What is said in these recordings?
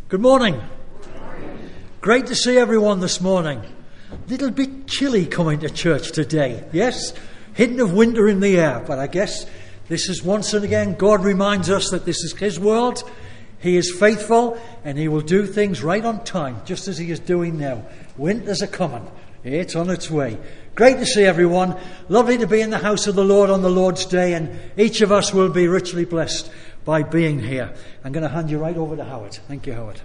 Good morning. Great to see everyone this morning. Little bit chilly coming to church today, yes? Hint of winter in the air, but I guess this is once and again, God reminds us that this is His world. He is faithful and He will do things right on time, just as He is doing now. Winter's a coming. It's on its way. Great to see everyone. Lovely to be in the house of the Lord on the Lord's Day, and each of us will be richly blessed by being here. I'm going to hand you right over to Howard. Thank you, Howard.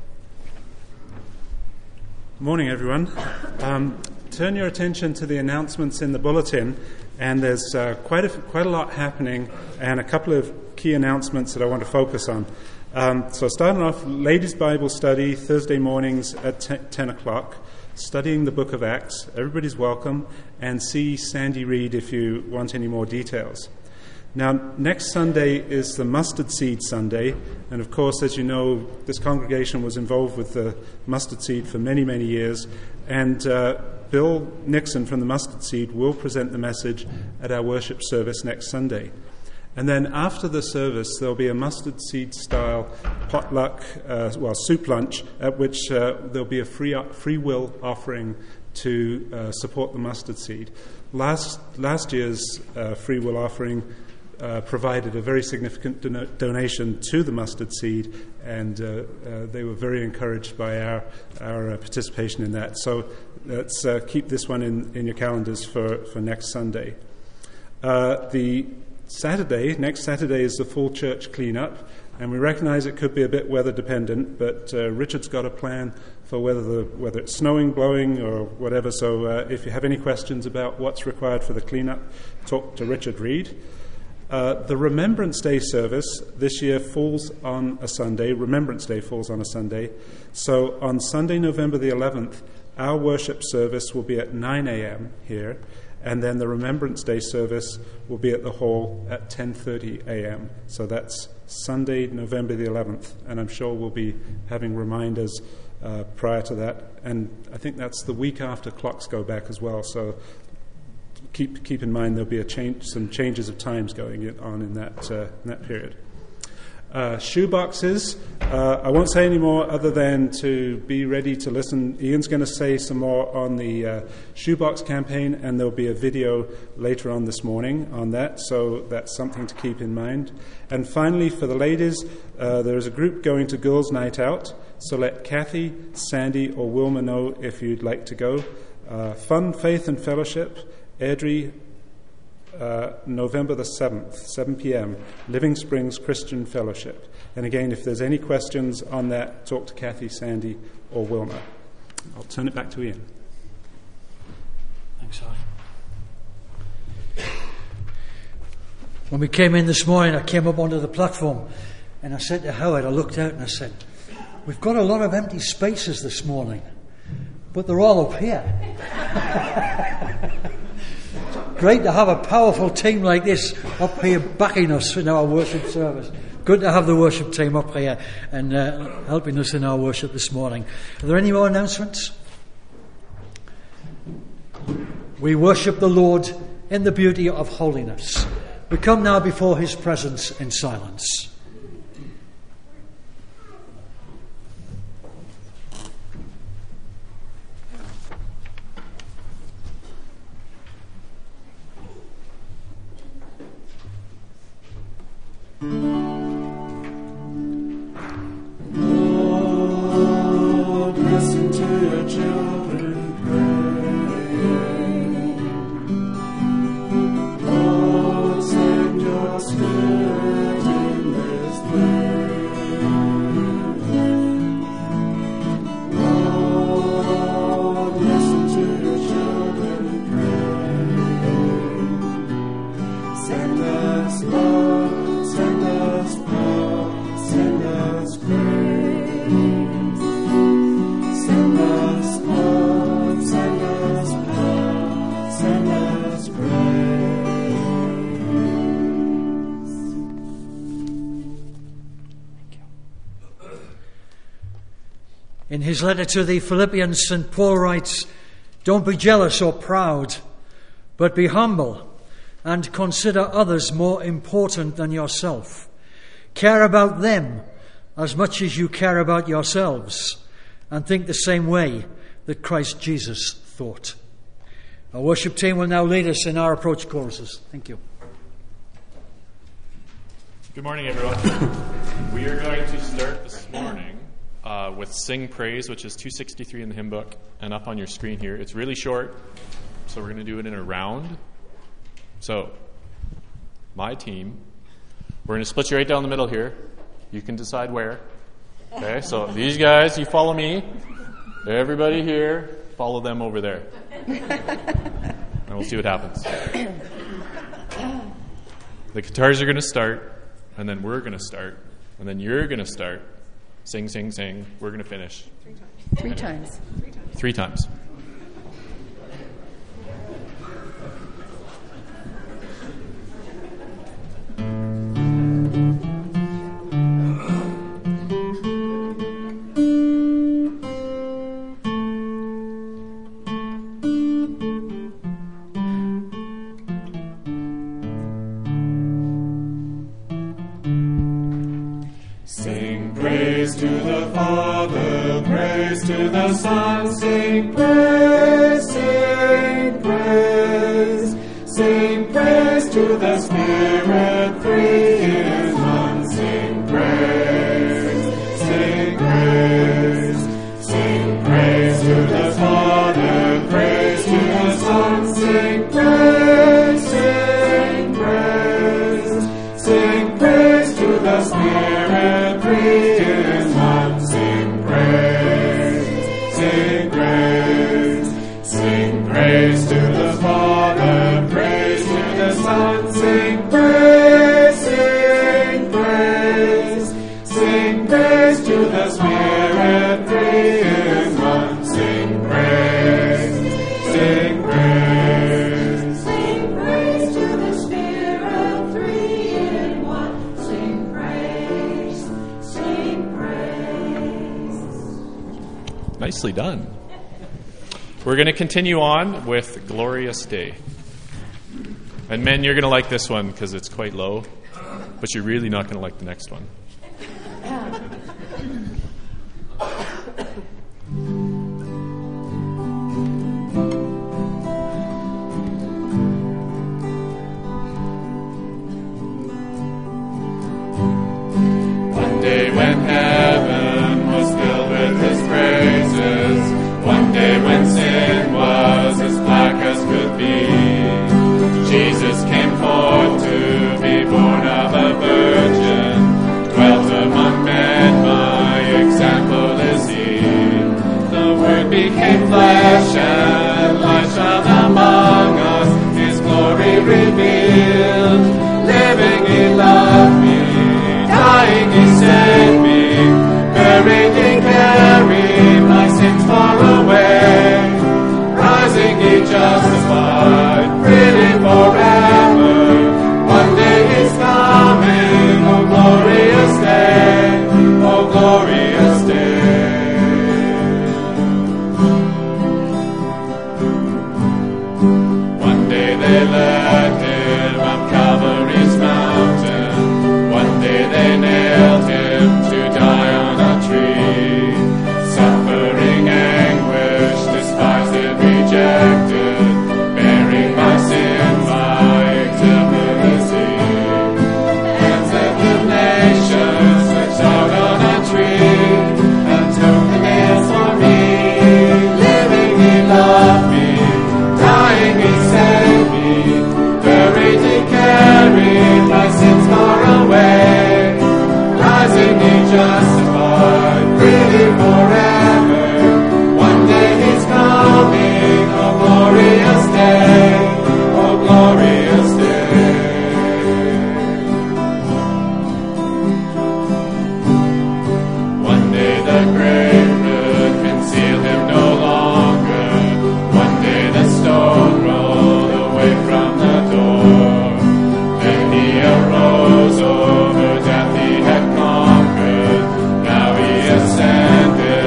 Morning, everyone. Turn your attention to the announcements in the bulletin, and there's quite a lot happening, and a couple of key announcements that I want to focus on. So starting off, Ladies' Bible Study, Thursday mornings at 10 o'clock, studying the book of Acts. Everybody's welcome, and see Sandy Reed if you want any more details. Now, next Sunday is the Mustard Seed Sunday, and of course, as you know, this congregation was involved with the Mustard Seed for many, many years, and Bill Nixon from the Mustard Seed will present the message at our worship service next Sunday. And then after the service, there'll be a Mustard Seed style potluck, soup lunch, at which there'll be a free will offering to support the Mustard Seed. Last year's free will offering provided a very significant donation to the Mustard Seed, and they were very encouraged by our participation in that. So let's keep this one in your calendars for next Sunday. Next Saturday is the full church cleanup, and we recognize it could be a bit weather dependent, but Richard's got a plan for whether it's snowing, blowing, or whatever. So if you have any questions about what's required for the cleanup, talk to Richard Reed. The Remembrance Day service this year falls on a Sunday. Remembrance Day falls on a Sunday. So on Sunday, November the 11th, our worship service will be at 9 a.m. here, and then the Remembrance Day service will be at the hall at 10:30 a.m. So that's Sunday, November the 11th, and I'm sure we'll be having reminders prior to that. And I think that's the week after clocks go back as well, so keep in mind there'll be some changes of times going on in that period. Shoe boxes. I won't say any more other than to be ready to listen. Ian's going to say some more on the shoebox campaign, and there'll be a video later on this morning on that, so that's something to keep in mind. And finally, for the ladies, there is a group going to Girls' Night Out, so let Kathy, Sandy, or Wilma know if you'd like to go. Fun, Faith and Fellowship, Airdrie, November the 7th, 7 p.m., Living Springs Christian Fellowship. And again, if there's any questions on that, talk to Kathy, Sandy, or Wilma. I'll turn it back to Ian. Thanks, Howard. When we came in this morning, I came up onto the platform, and I said to Howard, I looked out and I said, we've got a lot of empty spaces this morning, but they're all up here. Great to have a powerful team like this up here backing us in our worship service. Good to have the worship team up here and helping us in our worship this morning. Are there any more announcements? We worship the Lord in the beauty of holiness. We come now before His presence in silence. Lord, listen to your children pray. Lord, send your Spirit in this place. Lord, listen to your children pray. Send us love. Send us power, send us grace. Send us love, send us power, send us grace. In his letter to the Philippians, St. Paul writes, "Don't be jealous or proud, but be humble and consider others more important than yourself. Care about them as much as you care about yourselves and think the same way that Christ Jesus thought. Our worship team will now lead us in our approach choruses. Thank you. Good morning, everyone. We are going to start this morning with Sing Praise, which is 263 in the hymn book, and up on your screen here. It's really short, so we're going to do it in a round. So, my team, we're going to split you right down the middle here. You can decide where. Okay, so these guys, you follow me. Everybody here, follow them over there. And we'll see what happens. The guitars are going to start, and then we're going to start, and then you're going to start. Sing, sing, sing. We're going to finish. Three times. Three times. Praise to the Father, praise to the Son, sing praise, sing praise. Sing praise to the Spirit, three in one, sing praise, sing praise. Sing praise to the Father, praise to the Son, sing praise, sing praise. Sing praise to the Spirit, three in one, sing praise, sing praise. Sing praise to the Father, praise to the Son, sing praise, sing praise. Sing praise to the Spirit, three in one, sing praise, sing praise. Sing praise to the Spirit, three in one, sing praise, sing praise. Nicely done. We're going to continue on with Glorious Day. And men, you're going to like this one because it's quite low, but you're really not going to like the next one. One day when heaven was filled with His praises, one day when sin was as black as could be, Jesus came forth to be born of a virgin, dwelt among men, my example is He. The Word became flesh and light shone among us, His glory revealed. Living He loved me, dying He saved me, buried He carried my sins far away, rising He justified, freely forever. One day He's coming, oh glorious day, oh glorious day. One day they led Him up Calvary's mountain, one day they nailed Him to die on a tree, suffering anguish, despised and rejected, bearing my sin, my example is He. Hands led the nations, stretched out on a tree, and took the nails for me. Living He loved me, dying He saved me, buried He carried my sins far away, rising He justified, freely forever. One day He's coming, oh glorious day, oh glorious day. One day the grave could conceal Him no longer, one day the stone rolled away from the door. Then He arose, over death He had conquered, now He ascended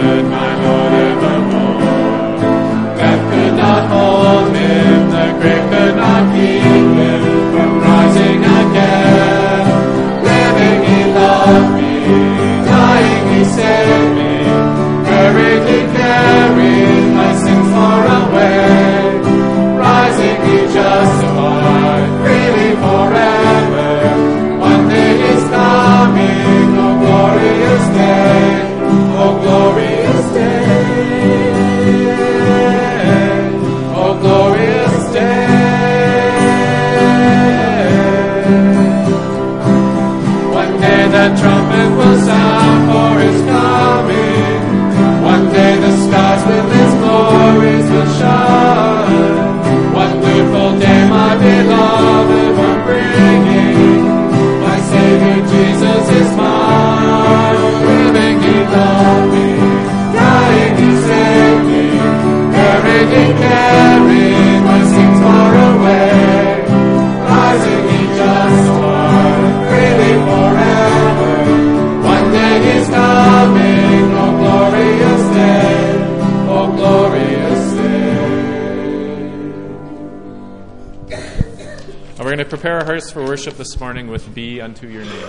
loved me. Dying, he saved me. Buried, he carried my sins far away. Rising, he justified, freely forever. One day he's coming, oh glorious day, oh glorious day. We're going to prepare our hearts for worship this morning with Be Unto Your Name.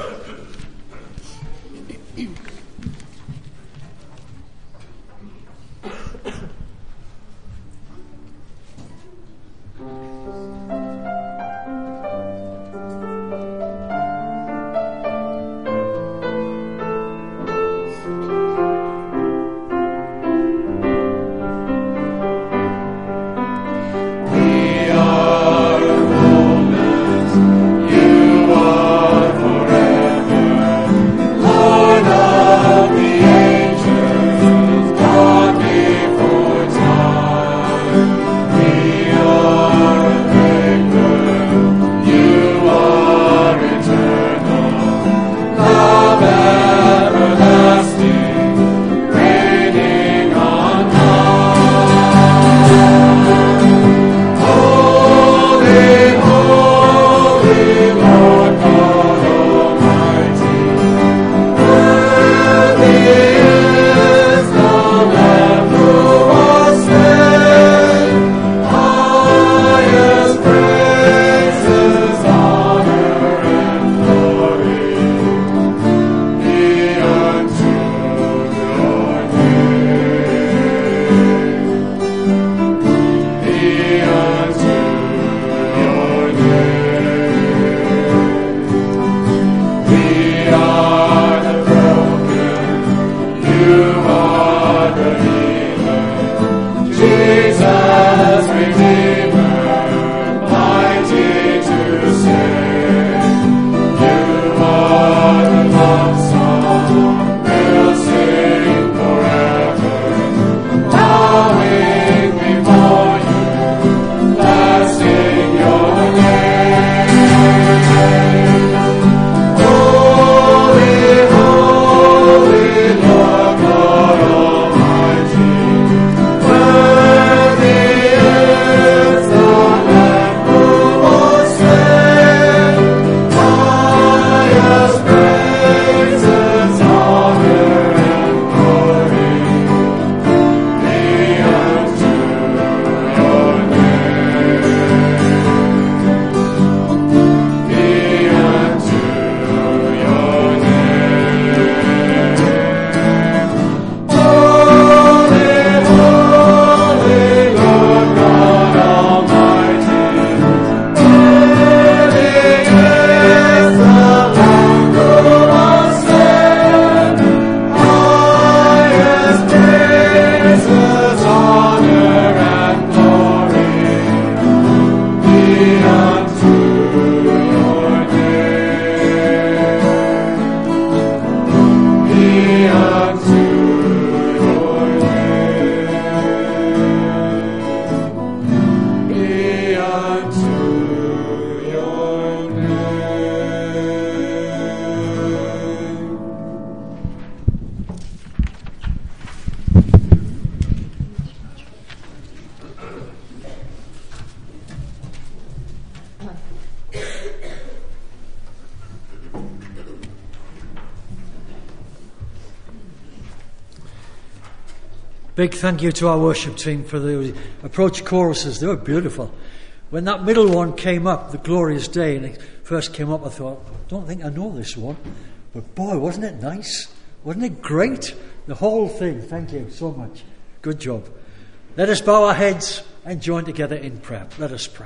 Big thank you to our worship team for the approach choruses. They were beautiful. When that middle one came up, the Glorious Day, and it first came up, I thought, I don't think I know this one. But boy, wasn't it nice? Wasn't it great? The whole thing. Thank you so much. Good job. Let us bow our heads and join together in prayer. Let us pray.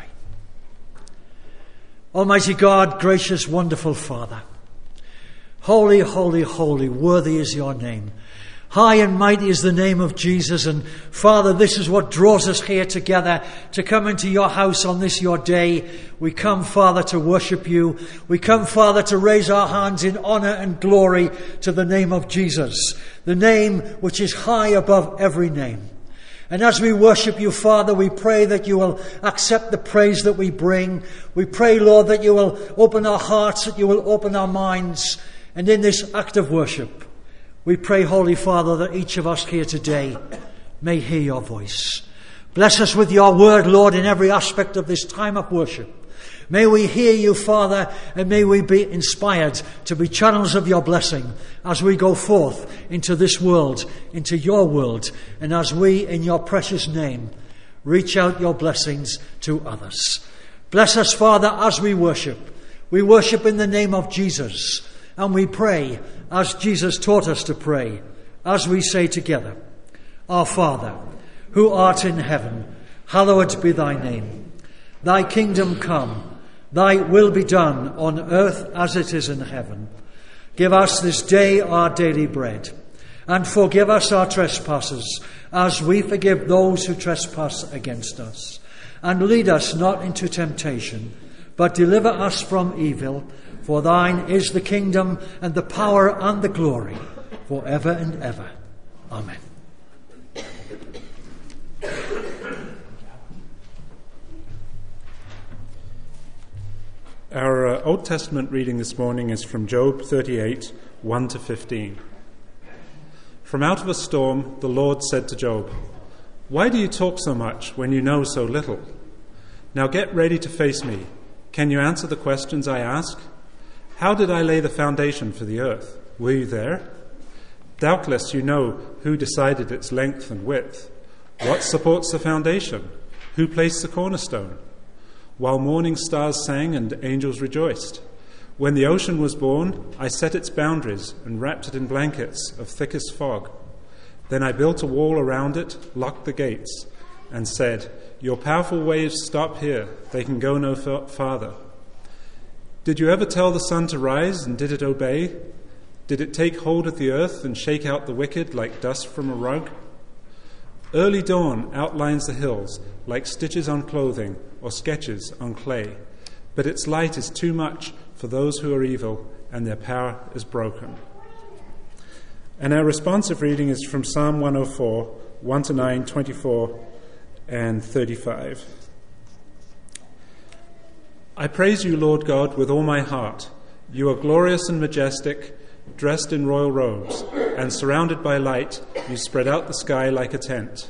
Almighty God, gracious, wonderful Father, holy, holy, holy, worthy is your name. High and mighty is the name of Jesus. And Father, this is what draws us here together to come into your house on this your day. We come, Father, to worship you. We come, Father, to raise our hands in honor and glory to the name of Jesus, the name which is high above every name. And as we worship you, Father, we pray that you will accept the praise that we bring. We pray, Lord, that you will open our hearts, that you will open our minds. And in this act of worship, We pray, Holy Father, that each of us here today may hear your voice. Bless us with your word, Lord, in every aspect of this time of worship. May we hear you, Father, and may we be inspired to be channels of your blessing as we go forth into this world, into your world, and as we, in your precious name, reach out your blessings to others. Bless us, Father, as we worship. We worship in the name of Jesus, and we pray as Jesus taught us to pray, as we say together, Our Father, who art in heaven, hallowed be thy name. Thy kingdom come. Thy will be done on earth as it is in heaven. Give us this day our daily bread, and forgive us our trespasses, as we forgive those who trespass against us. And lead us not into temptation, but deliver us from evil. For thine is the kingdom, and the power, and the glory, forever and ever. Amen. Our Old Testament reading this morning is from Job 38, 1 to 15. From out of a storm, the Lord said to Job, "Why do you talk so much when you know so little? Now get ready to face me. Can you answer the questions I ask? How did I lay the foundation for the earth? Were you there? Doubtless you know who decided its length and width. What supports the foundation? Who placed the cornerstone? While morning stars sang and angels rejoiced. When the ocean was born, I set its boundaries and wrapped it in blankets of thickest fog. Then I built a wall around it, locked the gates, and said, 'Your powerful waves stop here. They can go no farther.' Did you ever tell the sun to rise, and did it obey? Did it take hold of the earth and shake out the wicked like dust from a rug? Early dawn outlines the hills like stitches on clothing or sketches on clay, but its light is too much for those who are evil, and their power is broken." And our responsive reading is from Psalm 104, 1 to 9, 24, and 35. I praise you, Lord God, with all my heart. You are glorious and majestic, dressed in royal robes, and surrounded by light, you spread out the sky like a tent.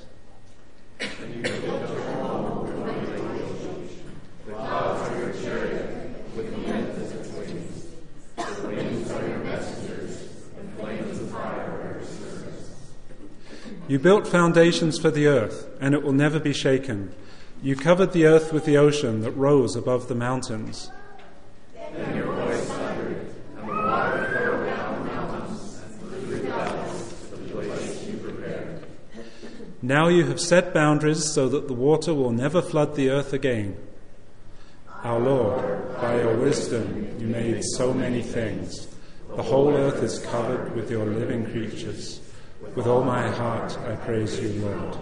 You built foundations for the earth, and it will never be shaken. You covered the earth with the ocean that rose above the mountains. Then your voice thundered, and the water fell down the mountains and through the valleys to the place you prepared. Now you have set boundaries so that the water will never flood the earth again. Our Lord, by your wisdom you made so many things. The whole earth is covered with your living creatures. With all my heart I praise you, Lord.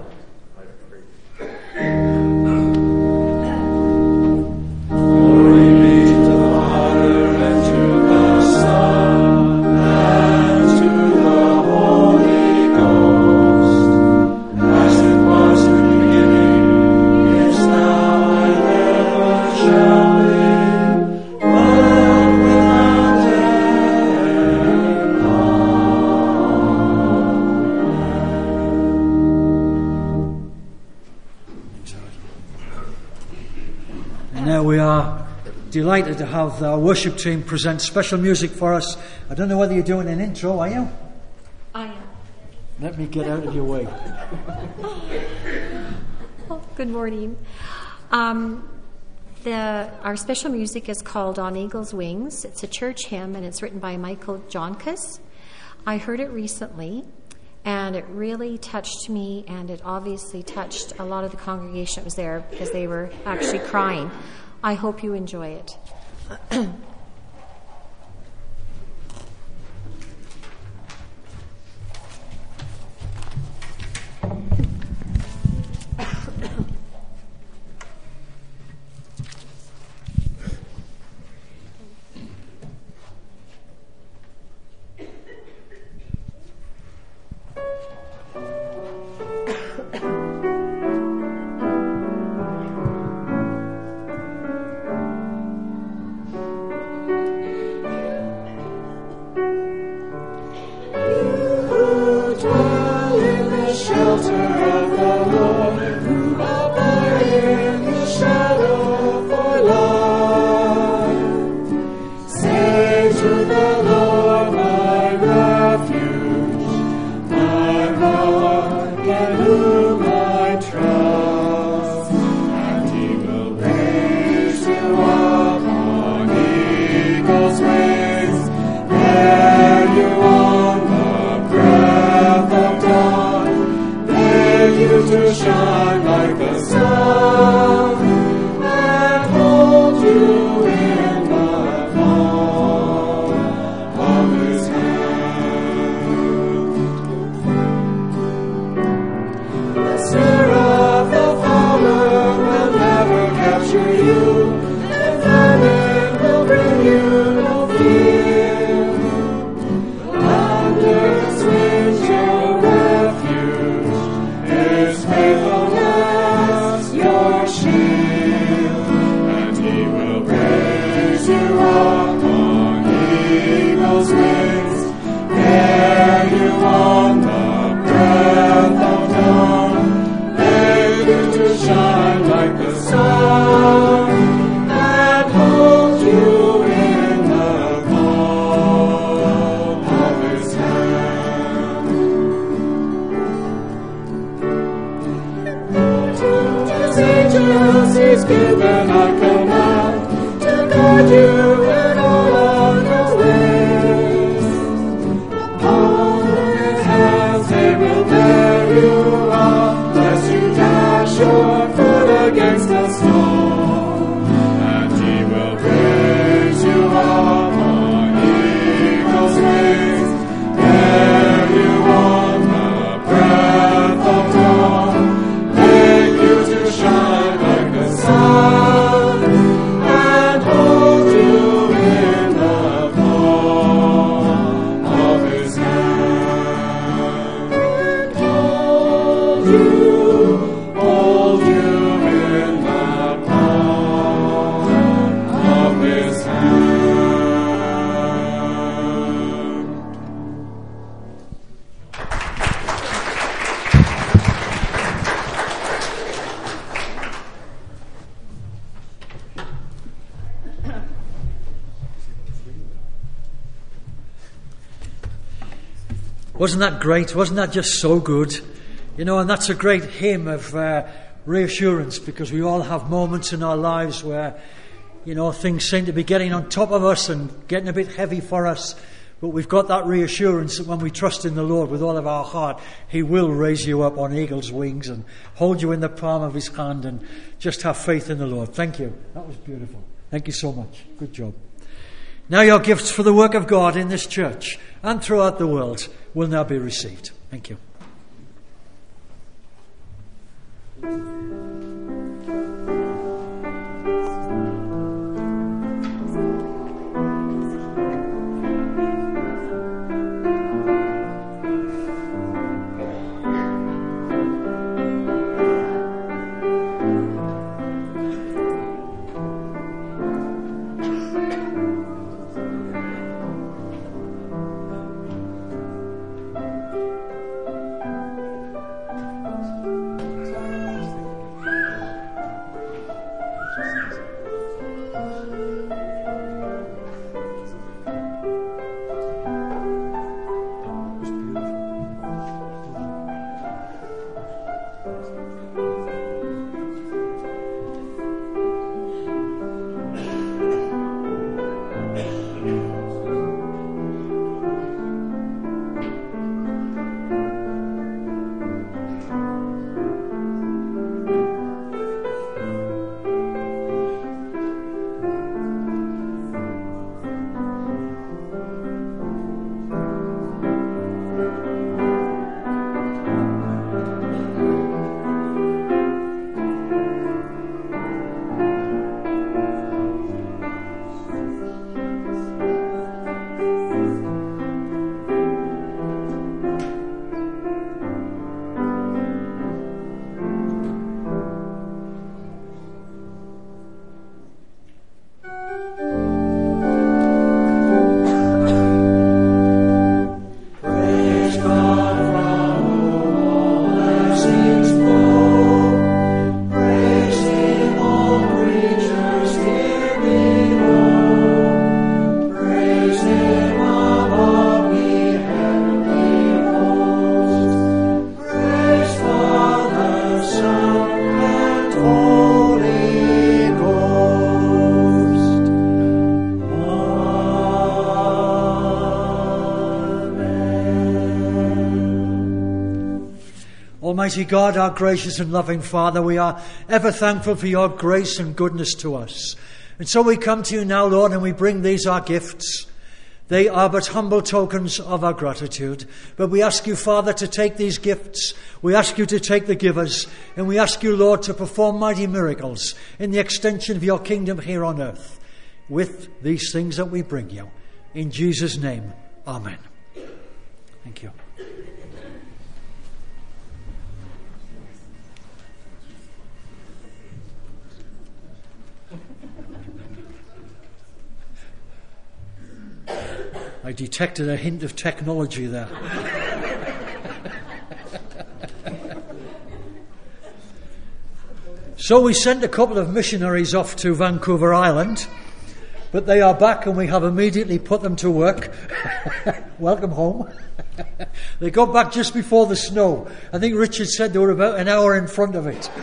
Glory be to the Father, and to the Son, and to the Holy Ghost, as it was in the beginning, is now, and ever shall be, world without end. And now we are delighted to have our worship team present special music for us. I don't know whether you're doing an intro, are you? I am. Let me get out of your way. Oh, good morning. Our special music is called On Eagle's Wings. It's a church hymn, and it's written by Michael Johnkus. I heard it recently, and it really touched me, and it obviously touched a lot of the congregation that was there because they were actually crying. I hope you enjoy it. shelter of the Lord, who abide in His shadow for life. Say to the Lord, my refuge, my rock in whom I trust, and He will raise you up on eagle's wings, bear you on the breath of dawn, make you to shine like the sun, and hold you in the palm of His hand. The snare of the fowler will never capture you, and famine will bring you no fear. Under His wings your refuge, His faithfulness your shield, and He will raise you up on eagle's wings, bear you on the breath of dawn, make you to shine like the sun, and hold you in the palm of His hand. To His angels He's given a command to guide you in all of your ways. Upon His hands they will bear you up, lest you dash your foot against a stone. And He will raise you up on eagle's wings, bear you on the breath of dawn, make you to shine like the sun, and hold you in the palm of His hand. And hold you in the palm of His hand. Wasn't that great? Wasn't that just so good? You know, and that's a great hymn of reassurance, because we all have moments in our lives where, you know, things seem to be getting on top of us and getting a bit heavy for us. But we've got that reassurance that when we trust in the Lord with all of our heart, He will raise you up on eagle's wings and hold you in the palm of His hand, and just have faith in the Lord. Thank you. That was beautiful. Thank you so much. Good job. Now your gifts for the work of God in this church and throughout the world will now be received. Thank you. Almighty God, our gracious and loving Father, we are ever thankful for your grace and goodness to us. And so we come to you now, Lord, and we bring these our gifts. They are but humble tokens of our gratitude. But we ask you, Father, to take these gifts. We ask you to take the givers. And we ask you, Lord, to perform mighty miracles in the extension of your kingdom here on earth with these things that we bring you. In Jesus' name, amen. Thank you. I detected a hint of technology there. So we sent a couple of missionaries off to Vancouver Island, but they are back and we have immediately put them to work. Welcome home. They got back just before the snow. I think Richard said they were about an hour in front of it.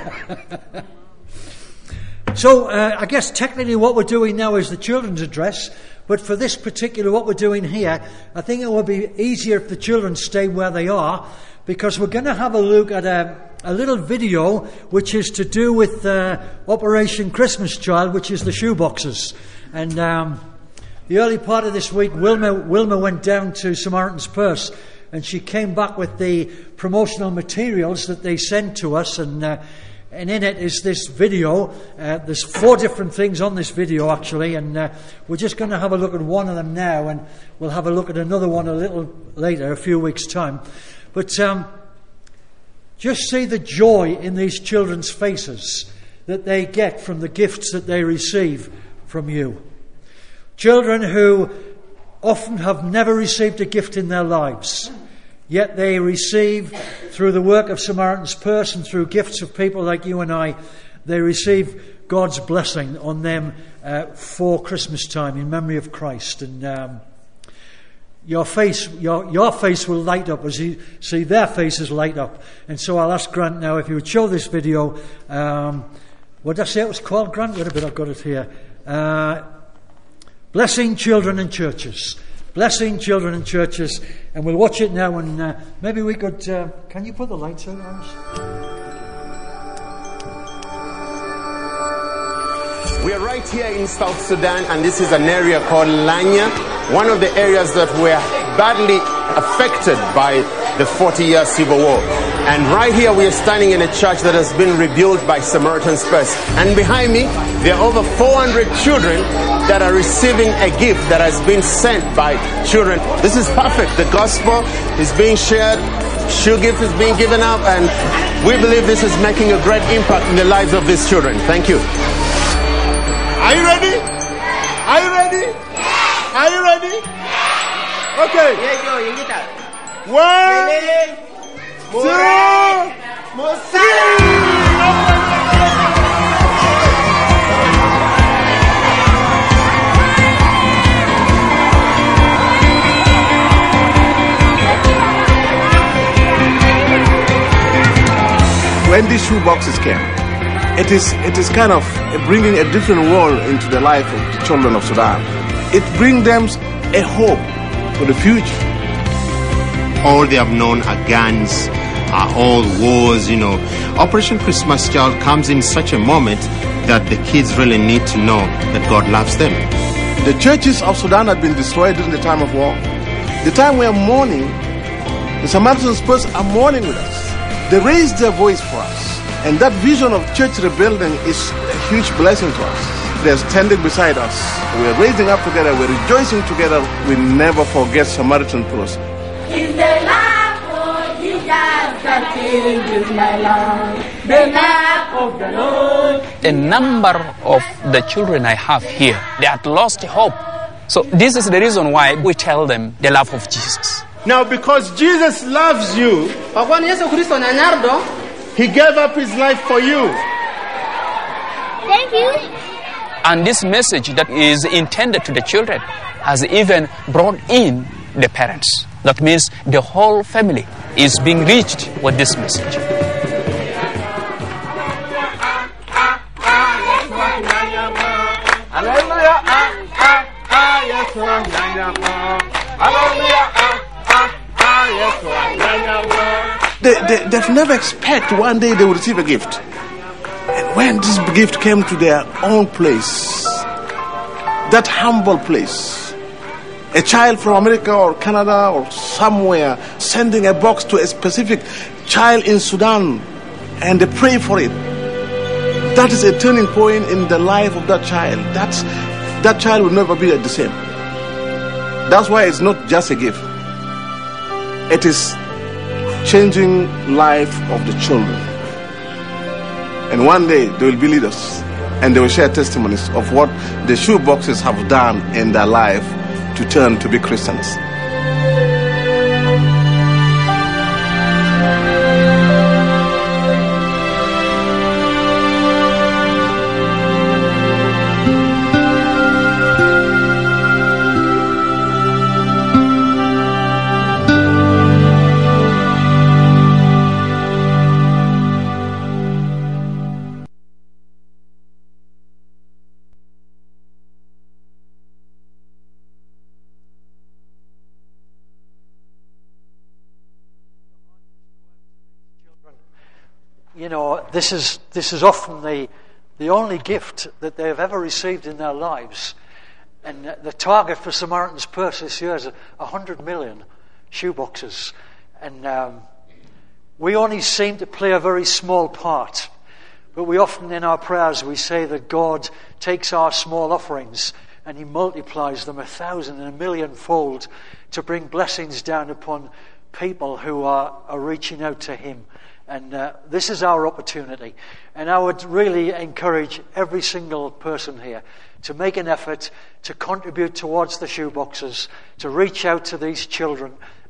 So I guess technically what we're doing now is the children's address. But for this particular, what we're doing here, I think it would be easier if the children stay where they are, because we're going to have a look at a little video which is to do with Operation Christmas Child, which is the shoeboxes. And the early part of this week, Wilma went down to Samaritan's Purse, and she came back with the promotional materials that they sent to us, and in it is this video. There's 4 different things on this video, actually, and we're just going to have a look at one of them now, and we'll have a look at another one a little later, a few weeks' time. But just see the joy in these children's faces that they get from the gifts that they receive from you. Children who often have never received a gift in their lives, yet they receive, through the work of Samaritan's Purse and through gifts of people like you and I, they receive God's blessing on them for Christmas time in memory of Christ. And your face will light up as you see their faces light up. And so I'll ask Grant now if you would show this video. What did I say it was called, Grant? Wait a bit, I've got it here. Blessing Children and Churches. Blessing Children and Churches. And we'll watch it now, and maybe we could... can you put the lights on, Iris? We are right here in South Sudan, and this is an area called Lanya, one of the areas that were badly affected by the 40-year civil war. And right here we are standing in a church that has been rebuilt by Samaritan's Purse. And behind me, there are over 400 children that are receiving a gift that has been sent by children. This is perfect. The gospel is being shared. Shoe gift is being given out. And we believe this is making a great impact in the lives of these children. Thank you. Are you ready? Are you ready? Are you ready? Okay. 1, 2, 3. When these shoe boxes came, it is kind of bringing a different world into the life of the children of Sudan. It brings them a hope for the future. All they have known are guns, are all wars, you know. Operation Christmas Child comes in such a moment that the kids really need to know that God loves them. The churches of Sudan have been destroyed during the time of war. The time we are mourning, the Samaritan's Purse are mourning with us. They raised their voice for us. And that vision of church rebuilding is a huge blessing to us. They're standing beside us. We're raising up together. We're rejoicing together. We never forget Samaritan Purse. In the lap of Jesus, the King is my Lord. The lap of the Lord. A number of the children I have here, they had lost hope. So this is the reason why we tell them the love of Jesus. Now, because Jesus loves you, He gave up His life for you. Thank you. And this message that is intended to the children has even brought in the parents. That means the whole family is being reached with this message. they've never expect one day they will receive a gift. And when this gift came to their own place, that humble place, a child from America or Canada or somewhere sending a box to a specific child in Sudan, and they pray for it. That is a turning point in the life of that child. That child will never be the same. That's why it's not just a gift. It is changing life of the children. And one day they will be leaders, and they will share testimonies of what the shoe boxes have done in their life to turn to be Christians. You know, this is often the only gift that they have ever received in their lives. And the target for Samaritan's Purse this year is 100 million shoeboxes. And we only seem to play a very small part. But we often in our prayers we say that God takes our small offerings and He multiplies them 1,000 and 1,000,000 fold to bring blessings down upon people who are reaching out to Him. And this is our opportunity. And I would really encourage every single person here to make an effort to contribute towards the shoeboxes, to reach out to these children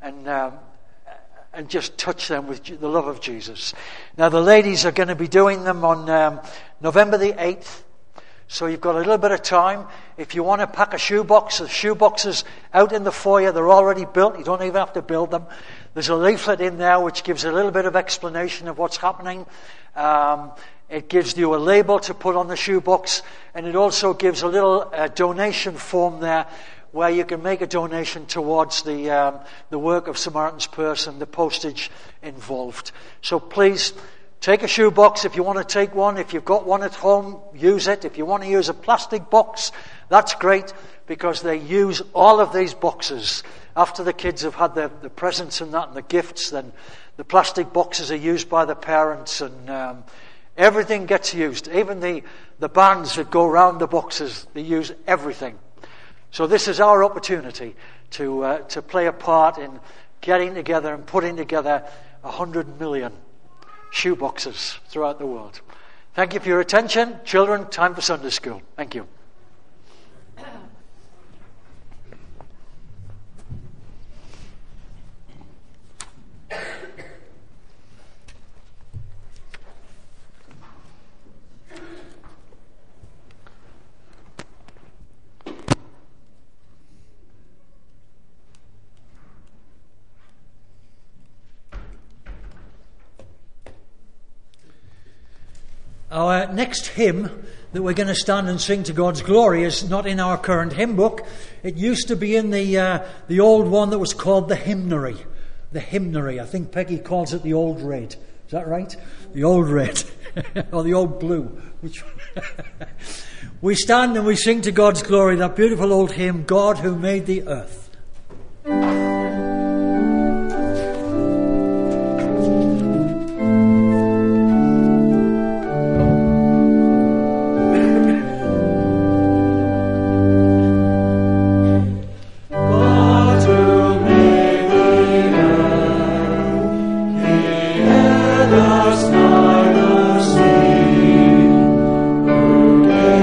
and just touch them with the love of Jesus. Now the ladies are going to be doing them on November the 8th. So you've got a little bit of time. If you want to pack a shoebox, the shoeboxes out in the foyer, they're already built. You don't even have to build them. There's a leaflet in there which gives a little bit of explanation of what's happening. It gives you a label to put on the shoebox, and it also gives a little donation form there where you can make a donation towards the work of Samaritan's Purse and the postage involved. So please take a shoebox if you want to take one. If you've got one at home, use it. If you want to use a plastic box, that's great, because they use all of these boxes. After the kids have had the presents and that and the gifts, then the plastic boxes are used by the parents, and everything gets used. Even the bands that go around the boxes, they use everything. So this is our opportunity to play a part in getting together and putting together 100 million shoeboxes throughout the world. Thank you for your attention. Children, time for Sunday school. Thank you. Our next hymn that we're going to stand and sing to God's glory is not in our current hymn book. It used to be in the old one that was called the hymnary. The hymnary. I think Peggy calls it the old red. Is that right? The old red. Or the old blue. We stand and we sing to God's glory that beautiful old hymn, God Who Made the Earth.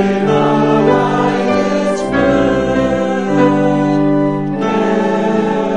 Thank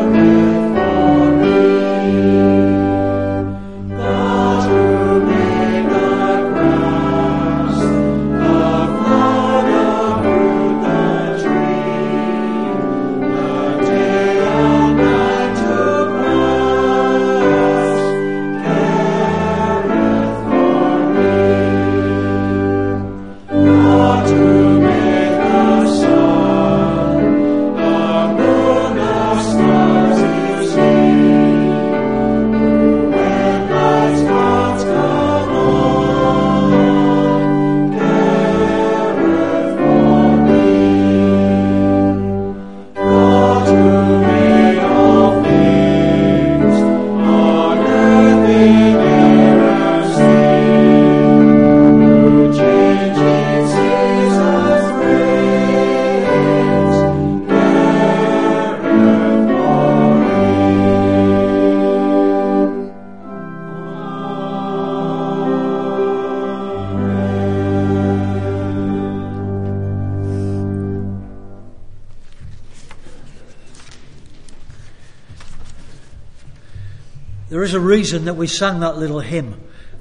is a reason that we sang that little hymn.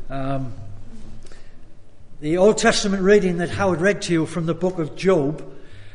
The Old Testament reading that Howard read to you from the book of Job,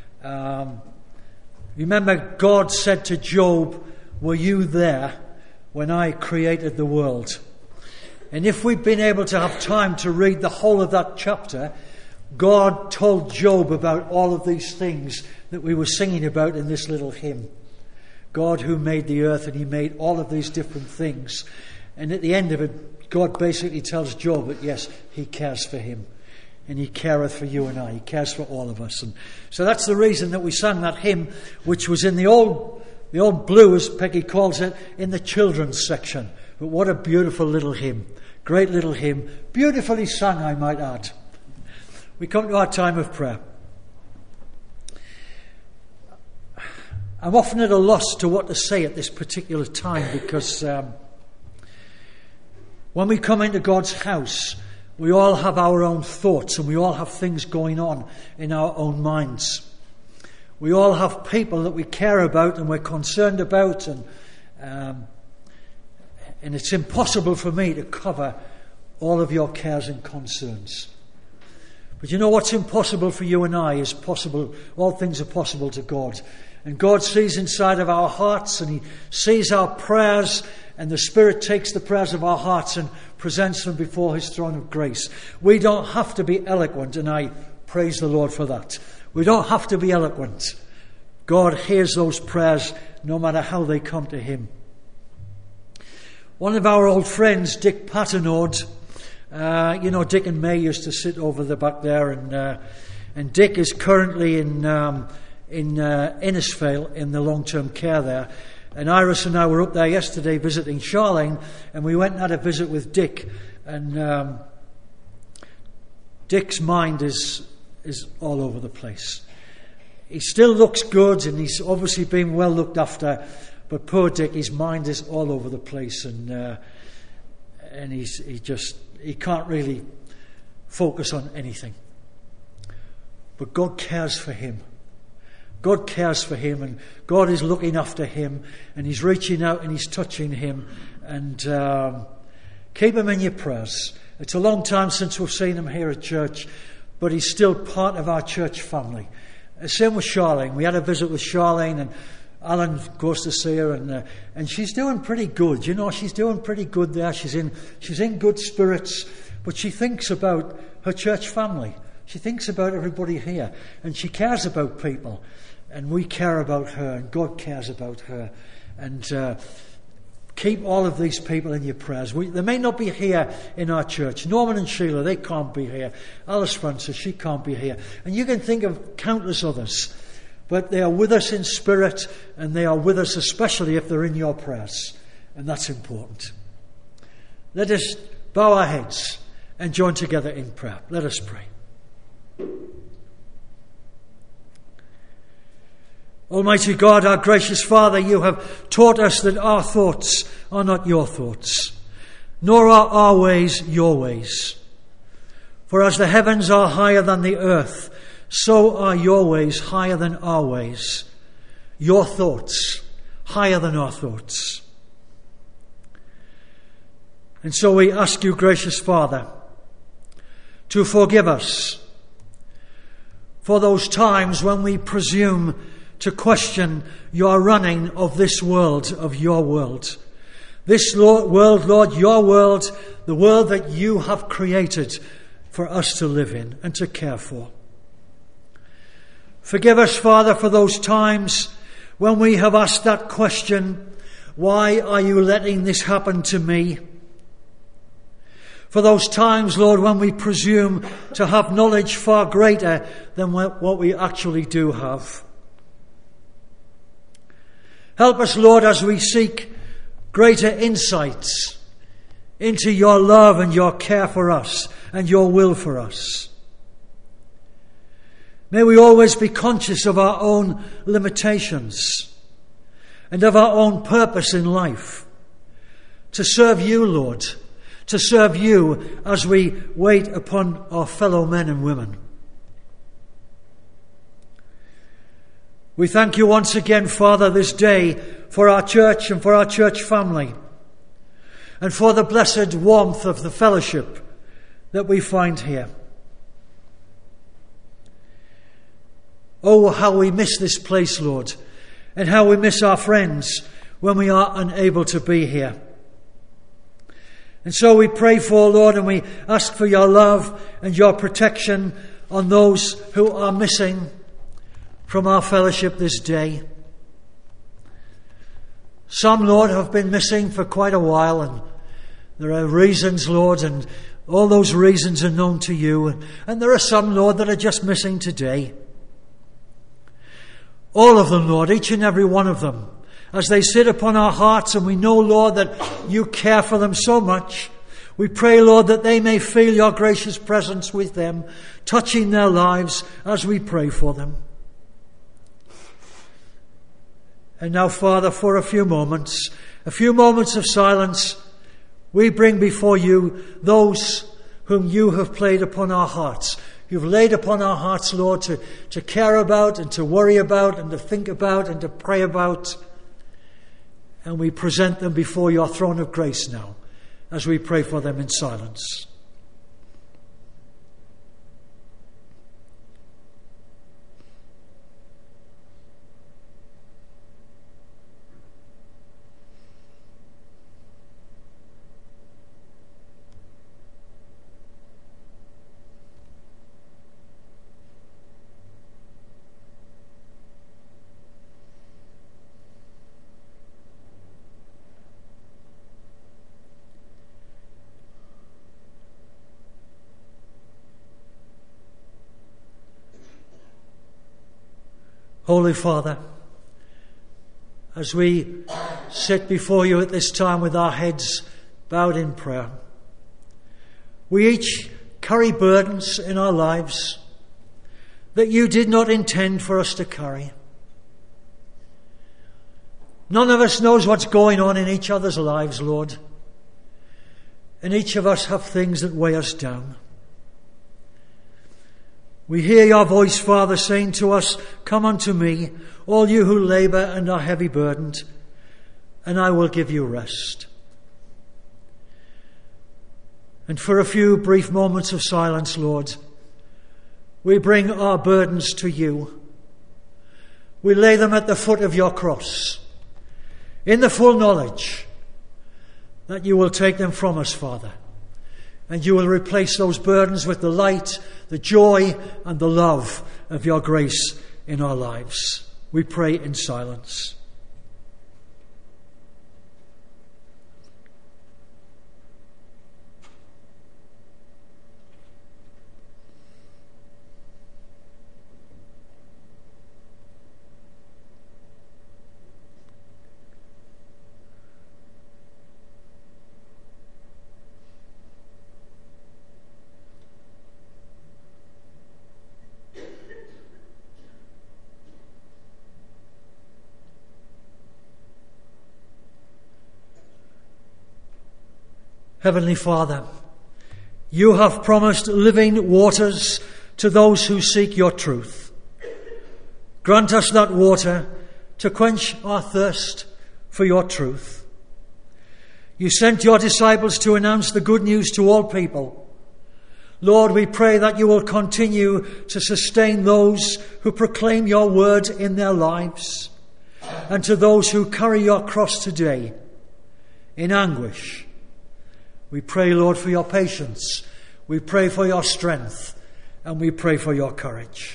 remember God said to Job, "Were you there when I created the world?" And if we've been able to have time to read the whole of that chapter, God told Job about all of these things that we were singing about in this little hymn. God who made the earth, and he made all of these different things. And at the end of it, God basically tells Job that yes, he cares for him. And he careth for you and I. He cares for all of us. And so that's the reason that we sang that hymn, which was in the old blue, as Peggy calls it, in the children's section. But what a beautiful little hymn. Great little hymn. Beautifully sung, I might add. We come to our time of prayer. I'm often at a loss to what to say at this particular time, because when we come into God's house, we all have our own thoughts and we all have things going on in our own minds. We all have people that we care about and we're concerned about, and it's impossible for me to cover all of your cares and concerns. But you know what's impossible for you and I is possible. All things are possible to God. And God sees inside of our hearts, and he sees our prayers, and the Spirit takes the prayers of our hearts and presents them before his throne of grace. We don't have to be eloquent, and I praise the Lord for that. We don't have to be eloquent. God hears those prayers no matter how they come to him. One of our old friends, Dick Patternode, Dick and May used to sit over the back there, and Dick is currently in Innisfail in the long-term care there. And Iris and I were up there yesterday visiting Charlene, and we went and had a visit with Dick. And Dick's mind is all over the place. He still looks good, and he's obviously been well looked after. But poor Dick, his mind is all over the place, and he can't really focus on anything. But God cares for him. God cares for him, and God is looking after him, and he's reaching out and he's touching him, and keep him in your prayers. It's a long time since we've seen him here at church, but he's still part of our church family. Same with Charlene. We had a visit with Charlene, and Alan goes to see her, and she's doing pretty good. You know, she's doing pretty good there. She's in good spirits, but she thinks about her church family. She thinks about everybody here, and she cares about people. And we care about her, and God cares about her. And keep all of these people in your prayers. They may not be here in our church. Norman and Sheila, they can't be here. Alice Francis, she can't be here. And you can think of countless others. But they are with us in spirit, and they are with us especially if they're in your prayers. And that's important. Let us bow our heads and join together in prayer. Let us pray. Almighty God, our gracious Father, you have taught us that our thoughts are not your thoughts, nor are our ways your ways. For as the heavens are higher than the earth, so are your ways higher than our ways, your thoughts higher than our thoughts. And so we ask you, gracious Father, to forgive us for those times when we presume to question your running of this world, of your world. This world, Lord, your world, the world that you have created for us to live in and to care for. Forgive us, Father, for those times when we have asked that question, why are you letting this happen to me? For those times, Lord, when we presume to have knowledge far greater than what we actually do have. Help us, Lord, as we seek greater insights into your love and your care for us and your will for us. May we always be conscious of our own limitations and of our own purpose in life. To serve you, Lord, to serve you as we wait upon our fellow men and women. We thank you once again, Father, this day for our church and for our church family. and for the blessed warmth of the fellowship that we find here. Oh, how we miss this place, Lord, and how we miss our friends when we are unable to be here. And so we pray for, Lord, and we ask for your love and your protection on those who are missing from our fellowship this day. Some, Lord, have been missing for quite a while, and there are reasons, Lord, and all those reasons are known to you. And there are some, Lord, that are just missing today. All of them, Lord, each and every one of them, as they sit upon our hearts, and we know, Lord, that you care for them so much. We pray, Lord, that they may feel your gracious presence with them, touching their lives as we pray for them. And now, Father, for a few moments of silence, we bring before you those whom you have laid upon our hearts. You've laid upon our hearts, Lord, to care about and to worry about and to think about and to pray about. And we present them before your throne of grace now, as we pray for them in silence. Holy Father, as we sit before you at this time with our heads bowed in prayer, we each carry burdens in our lives that you did not intend for us to carry. None of us knows what's going on in each other's lives, Lord, and each of us have things that weigh us down. We hear your voice, Father, saying to us, "Come unto me, all you who labour and are heavy burdened, and I will give you rest." And for a few brief moments of silence, Lord, we bring our burdens to you. We lay them at the foot of your cross, in the full knowledge that you will take them from us, Father, and you will replace those burdens with the light, the joy, and the love of your grace in our lives. We pray in silence. Heavenly Father, you have promised living waters to those who seek your truth. Grant us that water to quench our thirst for your truth. You sent your disciples to announce the good news to all people. Lord, we pray that you will continue to sustain those who proclaim your word in their lives, and to those who carry your cross today in anguish. We pray, Lord, for your patience. We pray for your strength. And we pray for your courage.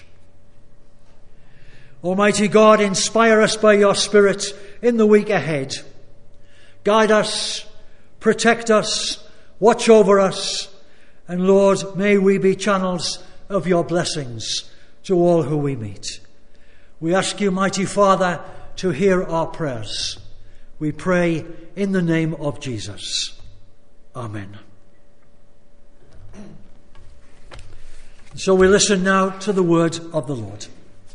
Almighty God, inspire us by your Spirit in the week ahead. Guide us, protect us, watch over us. And Lord, may we be channels of your blessings to all who we meet. We ask you, mighty Father, to hear our prayers. We pray in the name of Jesus. Amen. So we listen now to the word of the Lord.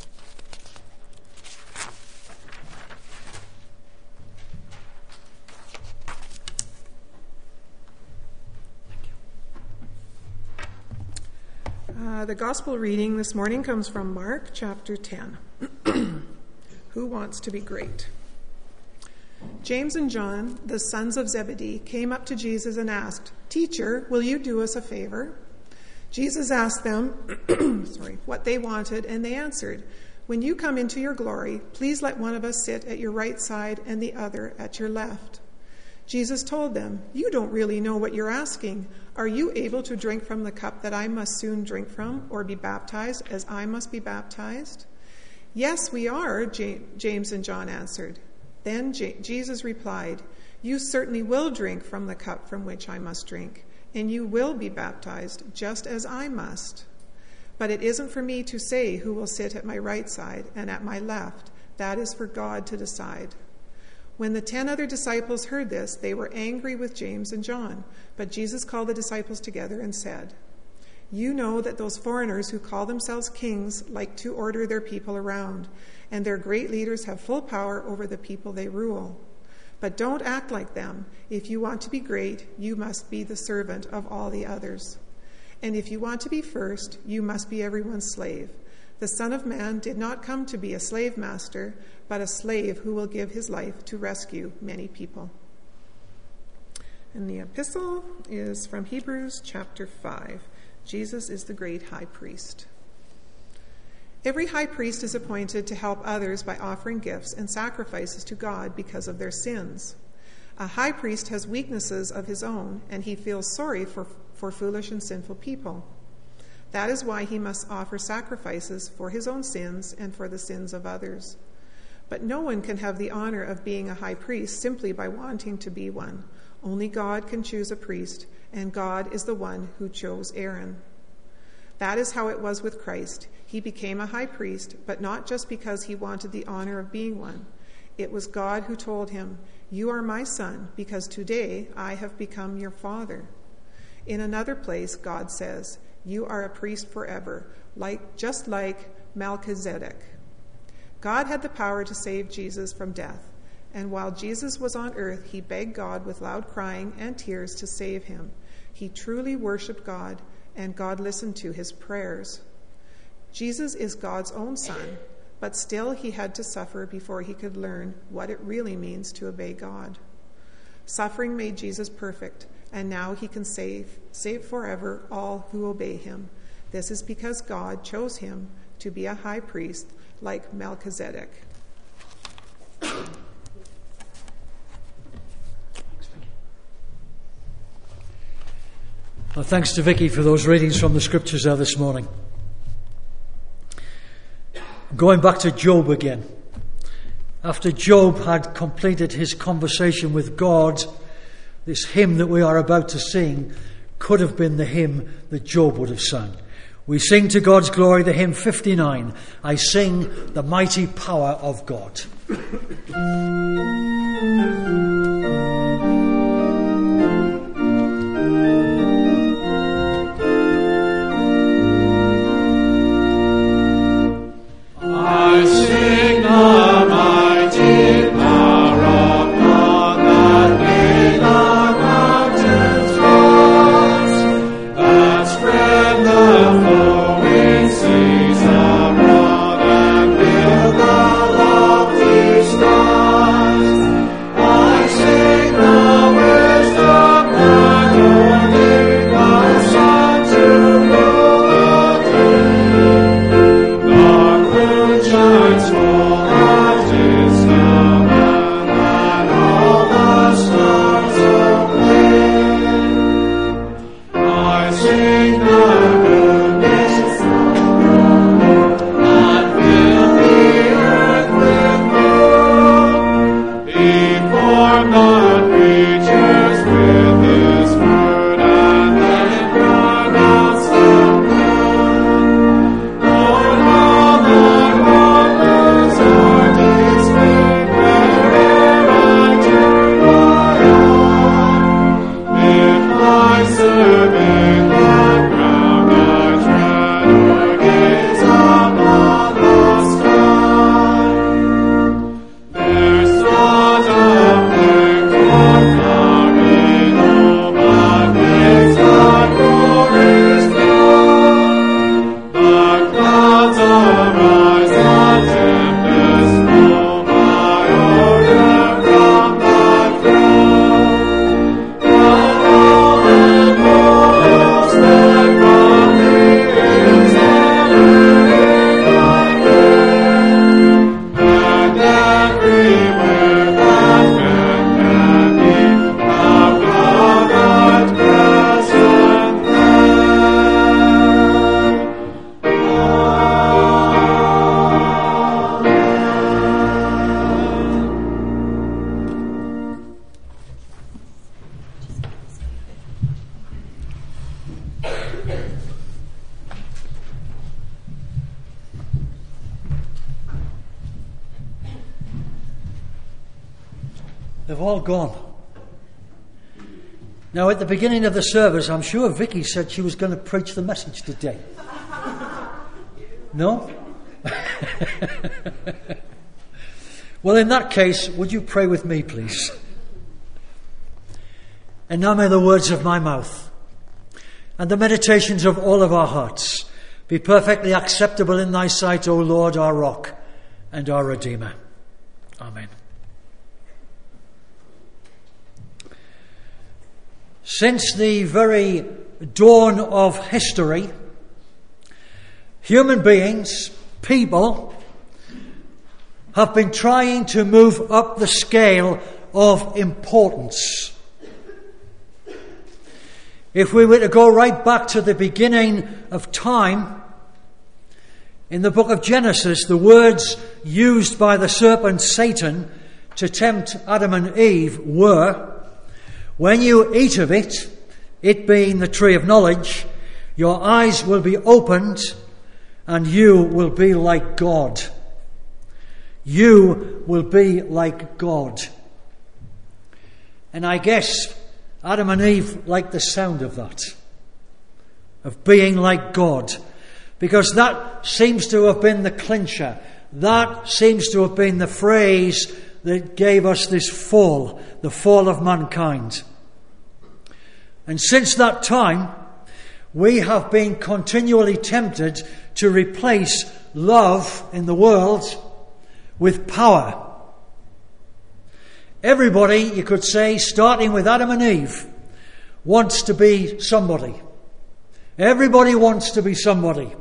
The gospel reading this morning comes from Mark chapter 10. Who wants to be great? James and John, the sons of Zebedee, came up to Jesus and asked, "Teacher, will you do us a favor?" Jesus asked them what they wanted, and they answered, "When you come into your glory, please let one of us sit at your right side and the other at your left." Jesus told them, "You don't really know what you're asking. Are you able to drink from the cup that I must soon drink from, or be baptized as I must be baptized?" "Yes, we are," James and John answered. Then Jesus replied, "You certainly will drink from the cup from which I must drink, and you will be baptized just as I must. But it isn't for me to say who will sit at my right side and at my left. That is for God to decide." When the 10 other disciples heard this, they were angry with James and John. But Jesus called the disciples together and said, "You know that those foreigners who call themselves kings like to order their people around, and their great leaders have full power over the people they rule. But don't act like them. If you want to be great, you must be the servant of all the others. And if you want to be first, you must be everyone's slave. The Son of Man did not come to be a slave master, but a slave who will give his life to rescue many people." And the epistle is from Hebrews chapter 5. Jesus is the great high priest. Every high priest is appointed to help others by offering gifts and sacrifices to God because of their sins. A high priest has weaknesses of his own, and he feels sorry for foolish and sinful people. That is why he must offer sacrifices for his own sins and for the sins of others. But no one can have the honor of being a high priest simply by wanting to be one. Only God can choose a priest, and God is the one who chose Aaron. That is how it was with Christ. He became a high priest, but not just because he wanted the honor of being one. It was God who told him, "You are my son, because today I have become your father." In another place, God says, "You are a priest forever, just like Melchizedek." God had the power to save Jesus from death, and while Jesus was on earth, he begged God with loud crying and tears to save him. He truly worshiped God, and God listened to his prayers. Jesus is God's own son, but still he had to suffer before he could learn what it really means to obey God. Suffering made Jesus perfect, and now he can save forever all who obey him. This is because God chose him to be a high priest like Melchizedek. Well, thanks to Vicky for those readings from the scriptures there this morning. Going back to Job again. After Job had completed his conversation with God, this hymn that we are about to sing could have been the hymn that Job would have sung. We sing to God's glory the hymn 59, "I Sing the Mighty Power of God." I sing the mighty power of God that made the mountains rise, that spread the flowing seas abroad and filled the lofty skies. I sing the wisdom that ordained the sun to rule the day. The moon shines full as its now, and all the stars ablaze. I sing the goodness of God that filled the earth with good. He formed the creatures with his word, and then pronounced them good. Lord, all thy wonders are displayed where'er I turn my eye. If I survey thy They've all gone. Now, at the beginning of the service, I'm sure Vicky said she was going to preach the message today. No? Well, in that case, would you pray with me, please? And now may the words of my mouth and the meditations of all of our hearts be perfectly acceptable in thy sight, O Lord, our rock and our Redeemer. Amen. Since the very dawn of history, human beings, people, have been trying to move up the scale of importance. If we were to go right back to the beginning of time, in the book of Genesis, the words used by the serpent Satan to tempt Adam and Eve were, when you eat of it, it being the tree of knowledge, your eyes will be opened and you will be like God. You will be like God. And I guess Adam and Eve liked the sound of that, of being like God, because that seems to have been the clincher. That seems to have been the phrase that gave us this fall, the fall of mankind. And since that time, we have been continually tempted to replace love in the world with power. Everybody, you could say, starting with Adam and Eve, wants to be somebody. Everybody wants to be somebody.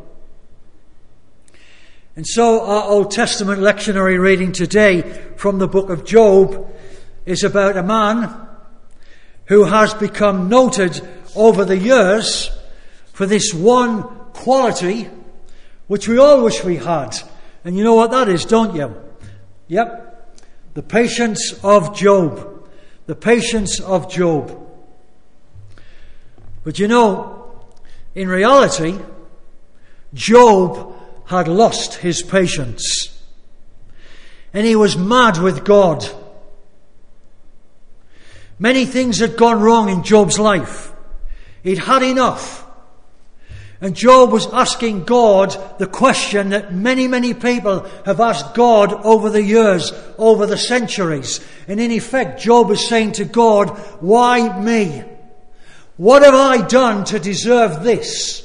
And so our Old Testament lectionary reading today from the book of Job is about a man who has become noted over the years for this one quality which we all wish we had. And you know what that is, don't you? Yep. The patience of Job. The patience of Job. But you know, in reality, Job had lost his patience. And he was mad with God. Many things had gone wrong in Job's life. He'd had enough. And Job was asking God the question that many, many people have asked God over the years, over the centuries. And in effect, Job is saying to God, why me? What have I done to deserve this?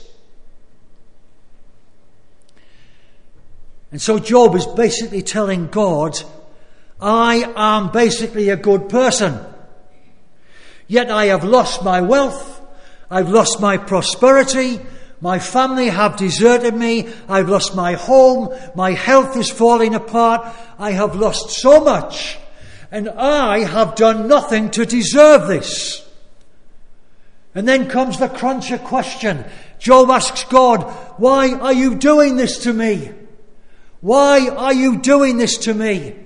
And so Job is basically telling God, I am basically a good person. Yet I have lost my wealth, I've lost my prosperity, my family have deserted me, I've lost my home, my health is falling apart, I have lost so much, and I have done nothing to deserve this. And then comes the cruncher question. Job asks God, why are you doing this to me? Why are you doing this to me?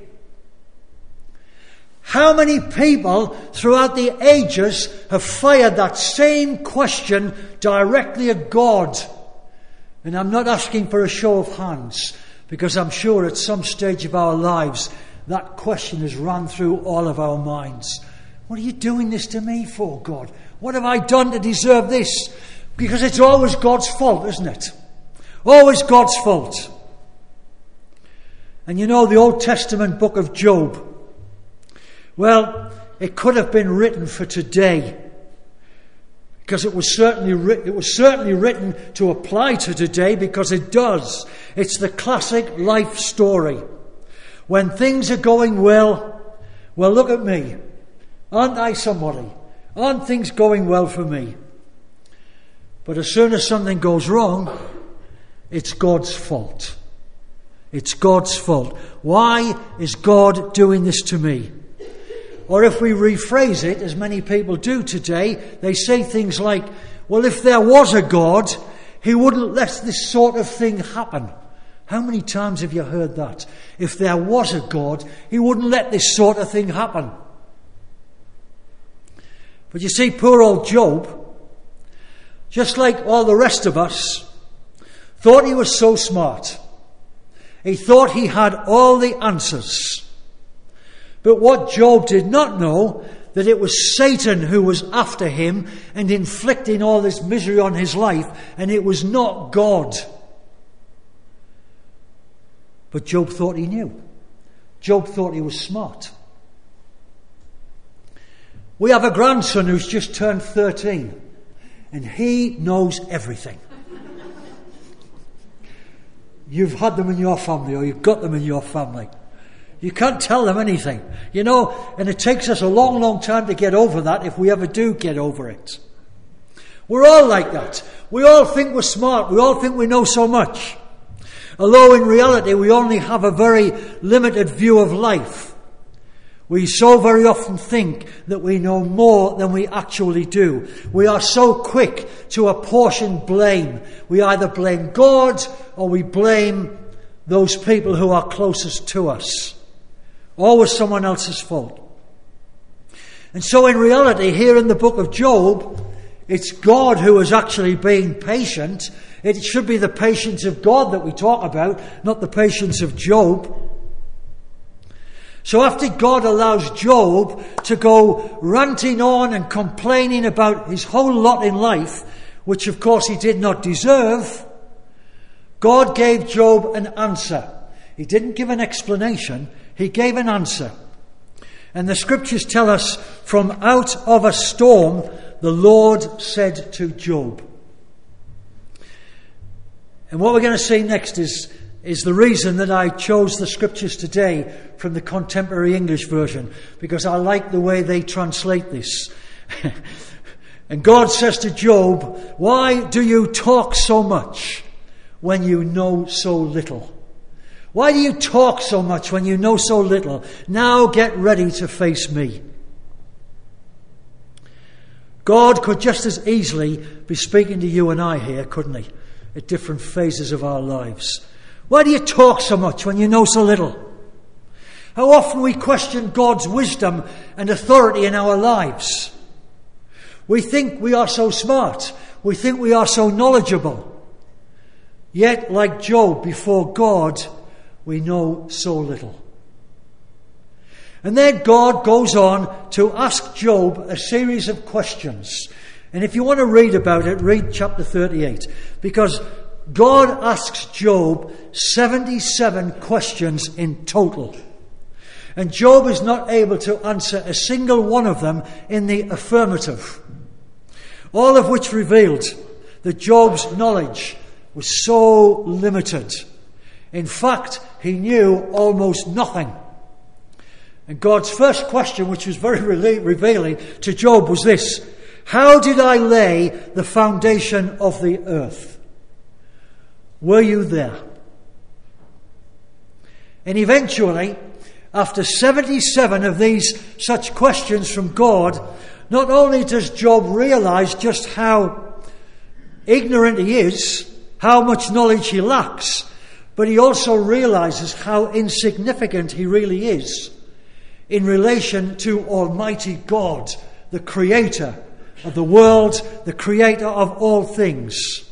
How many people throughout the ages have fired that same question directly at God? And I'm not asking for a show of hands, because I'm sure at some stage of our lives that question has run through all of our minds. What are you doing this to me for, God? What have I done to deserve this? Because it's always God's fault, isn't it? Always God's fault. And you know, the Old Testament book of Job, well, it could have been written for today, because it was certainly written to apply to today, because it does. It's the classic life story. When things are going well, look at me. Aren't I somebody? Aren't things going well for me? But as soon as something goes wrong, it's God's fault. It's God's fault. Why is God doing this to me? Or if we rephrase it, as many people do today, they say things like, well, if there was a God, he wouldn't let this sort of thing happen. How many times have you heard that? If there was a God, he wouldn't let this sort of thing happen. But you see, poor old Job, just like all the rest of us, thought he was so smart. He thought he had all the answers. But what Job did not know, that it was Satan who was after him and inflicting all this misery on his life, and it was not God. But Job thought he knew. Job thought he was smart. We have a grandson who's just turned 13, and he knows everything. You've had them in your family, or you've got them in your family. You can't tell them anything, you know, and it takes us a long, long time to get over that, if we ever do get over it. We're all like that. We all think we're smart. We all think we know so much. Although in reality we only have a very limited view of life. We so very often think that we know more than we actually do. We are so quick to apportion blame. We either blame God or we blame those people who are closest to us. Always someone else's fault. And so in reality, here in the book of Job, it's God who is actually being patient. It should be the patience of God that we talk about, not the patience of Job. So after God allows Job to go ranting on and complaining about his whole lot in life, which of course he did not deserve, God gave Job an answer. He didn't give an explanation, he gave an answer. And the scriptures tell us, from out of a storm, the Lord said to Job. And what we're going to see next is the reason that I chose the scriptures today from the Contemporary English Version, because I like the way they translate this. And God says to Job, "Why do you talk so much when you know so little? Why do you talk so much when you know so little? Now get ready to face me." God could just as easily be speaking to you and I here, couldn't he? At different phases of our lives. Why do you talk so much when you know so little? How often we question God's wisdom and authority in our lives. We think we are so smart. We think we are so knowledgeable. Yet, like Job, before God, we know so little. And then God goes on to ask Job a series of questions. And if you want to read about it, read chapter 38. Because God asks Job 77 questions in total. And Job is not able to answer a single one of them in the affirmative. All of which revealed that Job's knowledge was so limited. In fact, he knew almost nothing. And God's first question, which was very revealing to Job, was this: "How did I lay the foundation of the earth? Were you there?" And eventually, after 77 of these such questions from God, not only does Job realize just how ignorant he is, how much knowledge he lacks, but he also realizes how insignificant he really is in relation to Almighty God, the Creator of the world, the Creator of all things.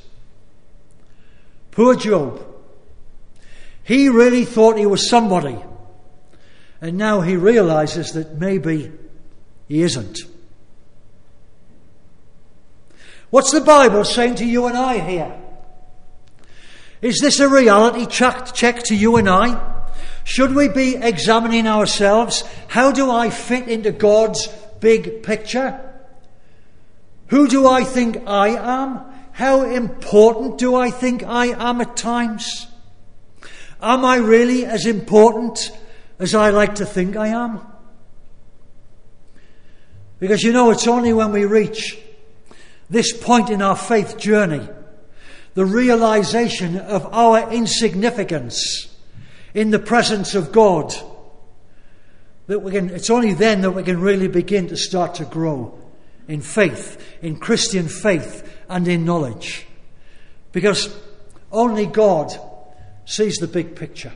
Poor Job. He really thought he was somebody. And now he realizes that maybe he isn't. What's the Bible saying to you and I here? Is this a reality check to you and I? Should we be examining ourselves? How do I fit into God's big picture? Who do I think I am? How important do I think I am at times? Am I really as important as I like to think I am? Because you know, it's only when we reach this point in our faith journey, the realization of our insignificance in the presence of God, that it's only then that we can really begin to start to grow in faith, in Christian faith and in knowledge. Because only God sees the big picture.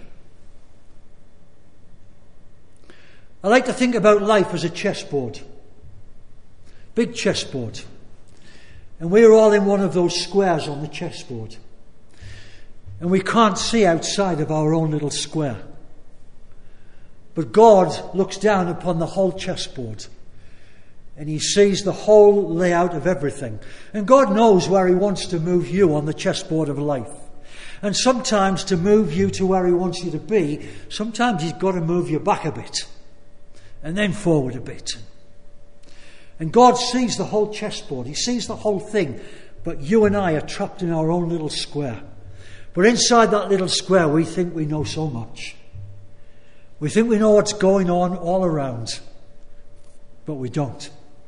I like to think about life as a chessboard. Big chessboard. And we're all in one of those squares on the chessboard. And we can't see outside of our own little square. But God looks down upon the whole chessboard and he sees the whole layout of everything. And God knows where he wants to move you on the chessboard of life. And sometimes to move you to where he wants you to be, sometimes he's got to move you back a bit and then forward a bit. And God sees the whole chessboard. He sees the whole thing. But you and I are trapped in our own little square. But inside that little square, we think we know so much. We think we know what's going on all around. But we don't.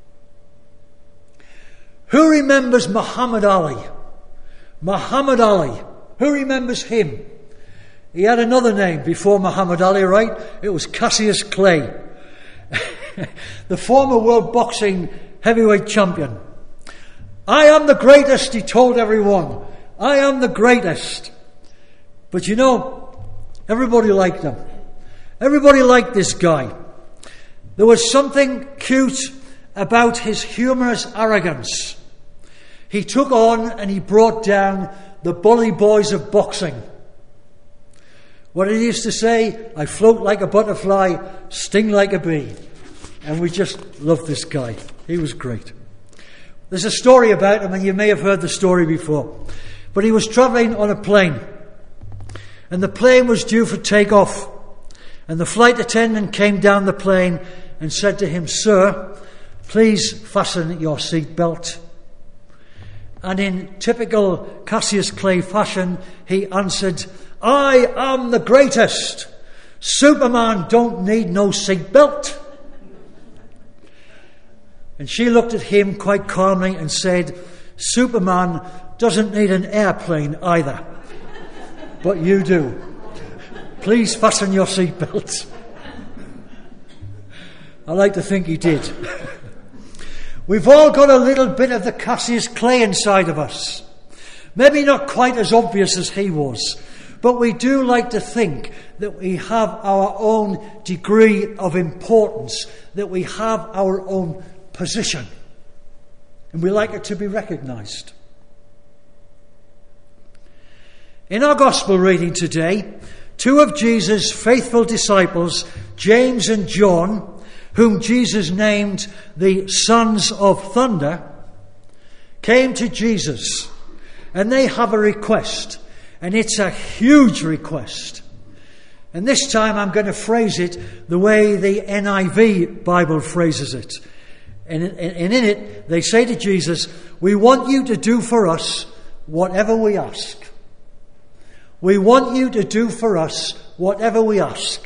Who remembers Muhammad Ali? Muhammad Ali. Who remembers him? He had another name before Muhammad Ali, right? It was Cassius Clay. The former world boxing heavyweight champion. I am the greatest, he told everyone. I am the greatest. But you know, everybody liked him. Everybody liked this guy. There was something cute about his humorous arrogance. He took on and he brought down the bully boys of boxing. What did he used to say? I float like a butterfly, sting like a bee. And we just loved this guy. He was great. There's a story about him, and you may have heard the story before. But he was travelling on a plane. And the plane was due for takeoff. And the flight attendant came down the plane and said to him, "Sir, please fasten your seatbelt." And in typical Cassius Clay fashion, he answered, "I am the greatest. Superman don't need no seatbelt." And she looked at him quite calmly and said, "Superman doesn't need an airplane either. But you do. Please fasten your seatbelt." I like to think he did. We've all got a little bit of the Cassius Clay inside of us. Maybe not quite as obvious as he was, but we do like to think that we have our own degree of importance, that we have our own position, and we like it to be recognised. In our gospel reading today, two of Jesus' faithful disciples, James and John, whom Jesus named the sons of thunder, came to Jesus, and they have a request, and it's a huge request. And this time I'm going to phrase it the way the NIV Bible phrases it. And in it, they say to Jesus, "We want you to do for us whatever we ask. We want you to do for us whatever we ask."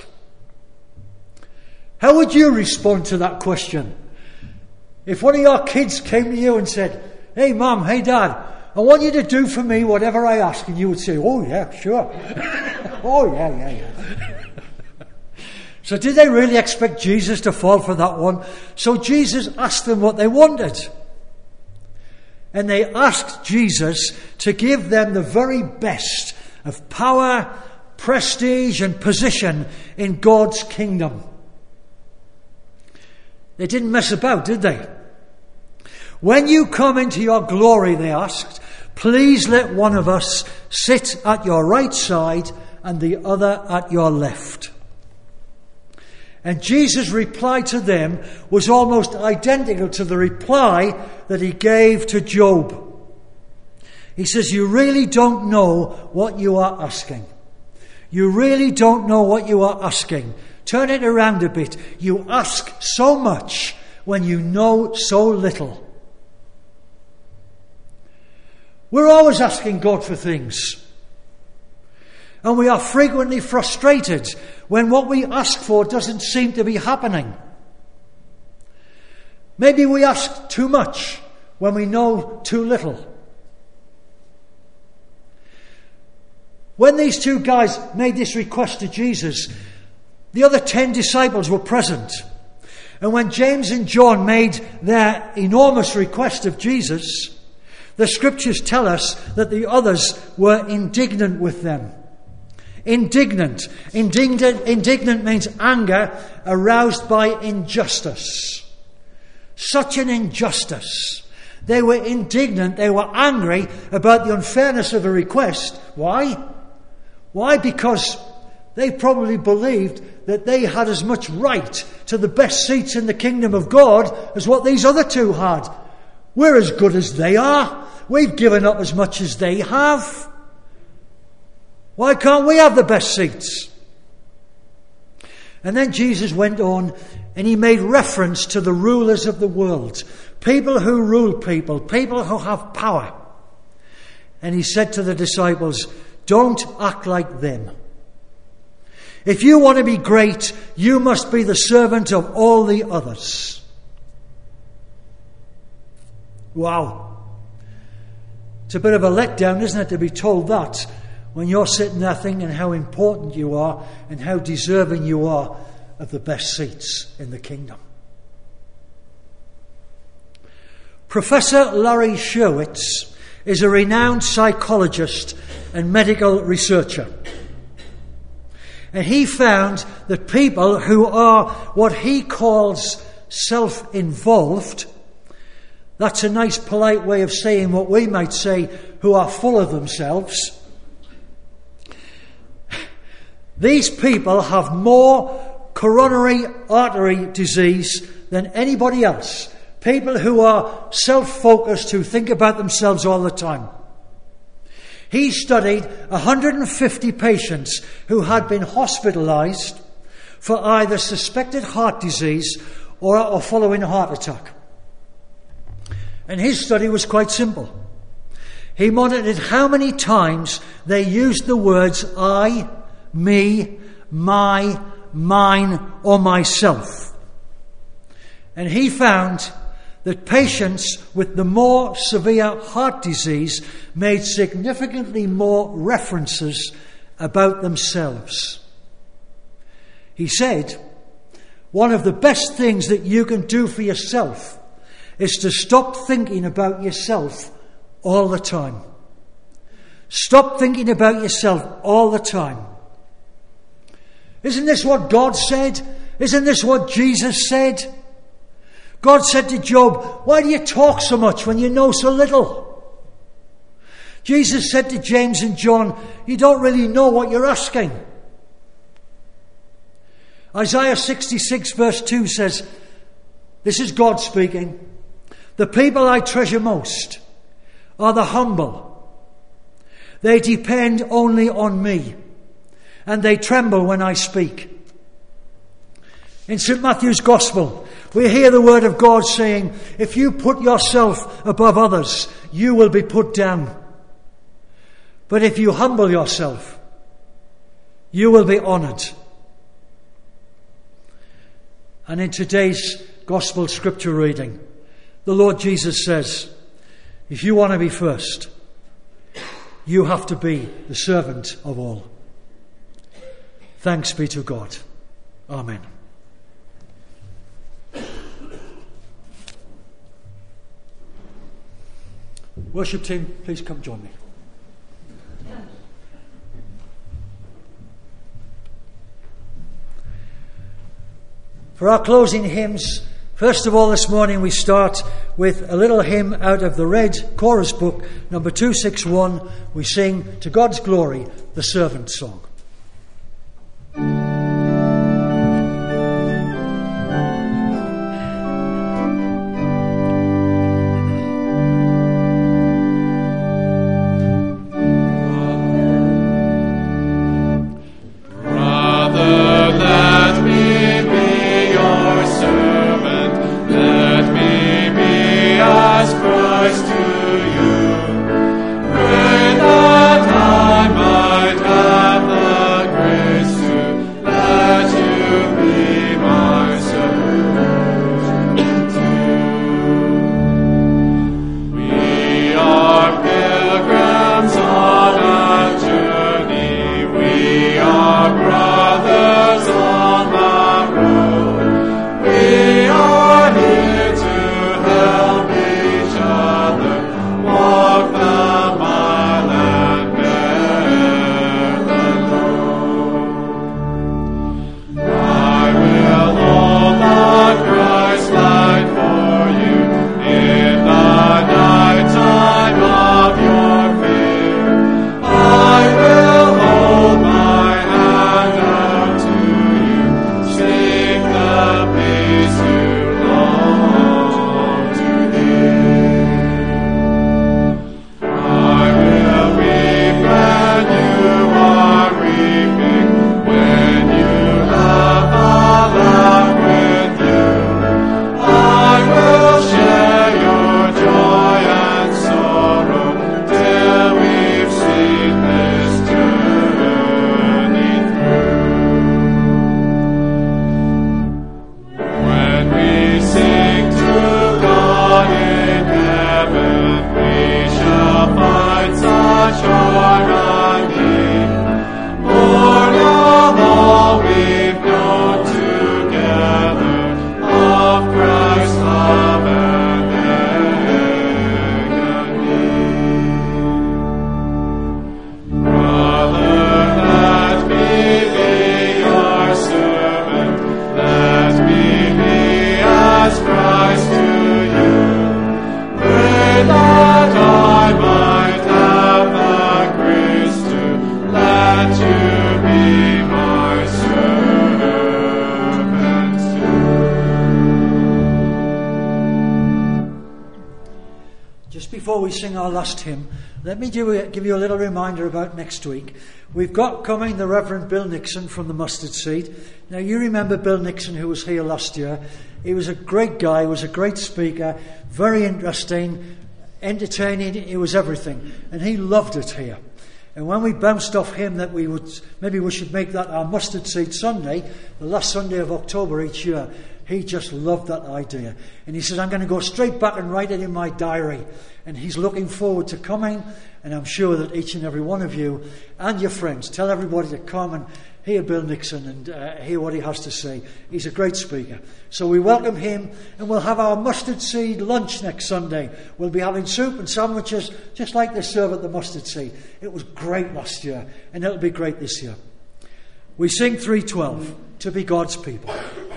How would you respond to that question? If one of your kids came to you and said, "Hey Mum, hey Dad, I want you to do for me whatever I ask," and you would say, "Oh yeah, sure." "Oh yeah. So did they really expect Jesus to fall for that one? So Jesus asked them what they wanted. And they asked Jesus to give them the very best of power, prestige and position in God's kingdom. They didn't mess about, did they? "When you come into your glory," they asked, "please let one of us sit at your right side and the other at your left." And Jesus' reply to them was almost identical to the reply that he gave to Job. He says, "You really don't know what you are asking. You really don't know what you are asking. Turn it around a bit. You ask so much when you know so little." We're always asking God for things. And we are frequently frustrated when what we ask for doesn't seem to be happening. Maybe we ask too much when we know too little. When these two guys made this request to Jesus, the other 10 disciples were present. And when James and John made their enormous request of Jesus, the scriptures tell us that the others were indignant with them. Indignant. Indignant means anger aroused by injustice. Such an injustice. They were indignant, they were angry about the unfairness of the request. Why? Why? Because They probably believed that they had as much right to the best seats in the kingdom of God as what these other two had. We're as good as they are. We've given up as much as they have. Why can't we have the best seats? And then Jesus went on and he made reference to the rulers of the world. People who rule people who have power. And he said to the disciples, don't act like them. If you want to be great, you must be the servant of all the others. Wow. It's a bit of a letdown, isn't it, to be told that when you're sitting there thinking how important you are and how deserving you are of the best seats in the kingdom. Professor Larry Sherwitz is a renowned psychologist and medical researcher. And he found that people who are what he calls self-involved, that's a nice polite way of saying what we might say, who are full of themselves, these people have more coronary artery disease than anybody else. People who are self-focused, who think about themselves all the time. He studied 150 patients who had been hospitalized for either suspected heart disease or following a heart attack. And his study was quite simple. He monitored how many times they used the words I, me, my, mine, or myself. And he found that patients with the more severe heart disease made significantly more references about themselves. He said, one of the best things that you can do for yourself is to stop thinking about yourself all the time. Stop thinking about yourself all the time. Isn't this what God said? Isn't this what Jesus said? God said to Job, why do you talk so much when you know so little? Jesus said to James and John, you don't really know what you're asking. Isaiah 66 verse 2 says, this is God speaking, the people I treasure most are the humble. They depend only on me, and they tremble when I speak. In St. Matthew's Gospel, we hear the word of God saying, if you put yourself above others, you will be put down. But if you humble yourself, you will be honoured. And in today's Gospel scripture reading, the Lord Jesus says, if you want to be first, you have to be the servant of all. Thanks be to God. Amen. Worship team, please come join me. For our closing hymns, first of all this morning we start with a little hymn out of the Red Chorus Book, number 261. We sing To God's Glory, the Servant Song. That I might have the before we sing our last hymn, let me give you a little reminder about next week. We've got coming the Reverend Bill Nixon from the Mustard Seed. Now, you remember Bill Nixon, who was here last year. He was a great guy, he was a great speaker, very interesting, entertaining, he was everything. And he loved it here. And when we bounced off him that we should make that our Mustard Seed Sunday, the last Sunday of October each year, he just loved that idea. And he said, I'm going to go straight back and write it in my diary. And he's looking forward to coming. And I'm sure that each and every one of you and your friends, tell everybody to come and hear Bill Nixon and hear what he has to say. He's a great speaker. So we welcome him, and we'll have our Mustard Seed lunch next Sunday. We'll be having soup and sandwiches just like they serve at the Mustard Seed. It was great last year, and it'll be great this year. We sing 312, To Be God's People.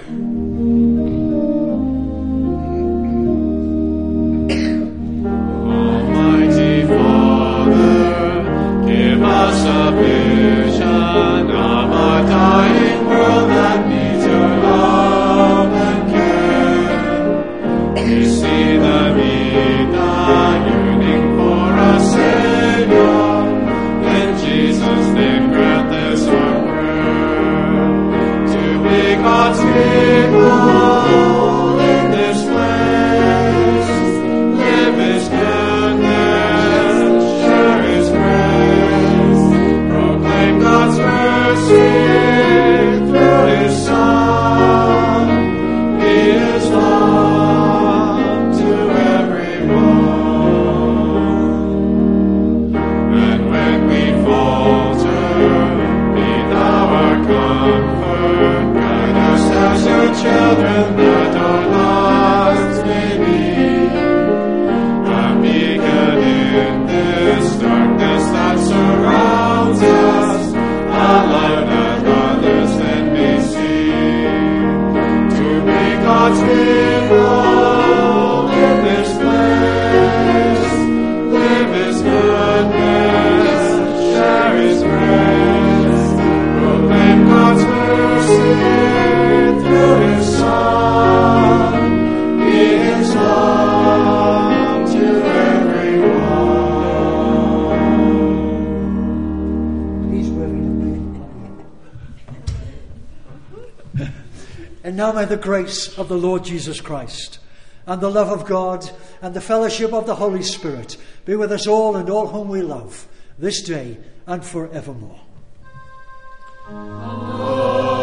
Almighty Father, give us a vision of a dying world that needs your love and care. We see the need, the yearning for a Savior. In Jesus' name, grant this our prayer. To be God's people in this place, live His goodness, share His grace, proclaim God's mercy through His Son, be His love to everyone. And when we falter, be Thou our comfort, guide us as Your children that our lives may be. A beacon in this darkness that surrounds us, a light that others then may see. To be God's people in this place, live His goodness, share His grace, proclaim God's mercy through His Son, be His love to everyone. He's working. And now may the grace of the Lord Jesus Christ and the love of God and the fellowship of the Holy Spirit be with us all and all whom we love, this day and forevermore. Amen.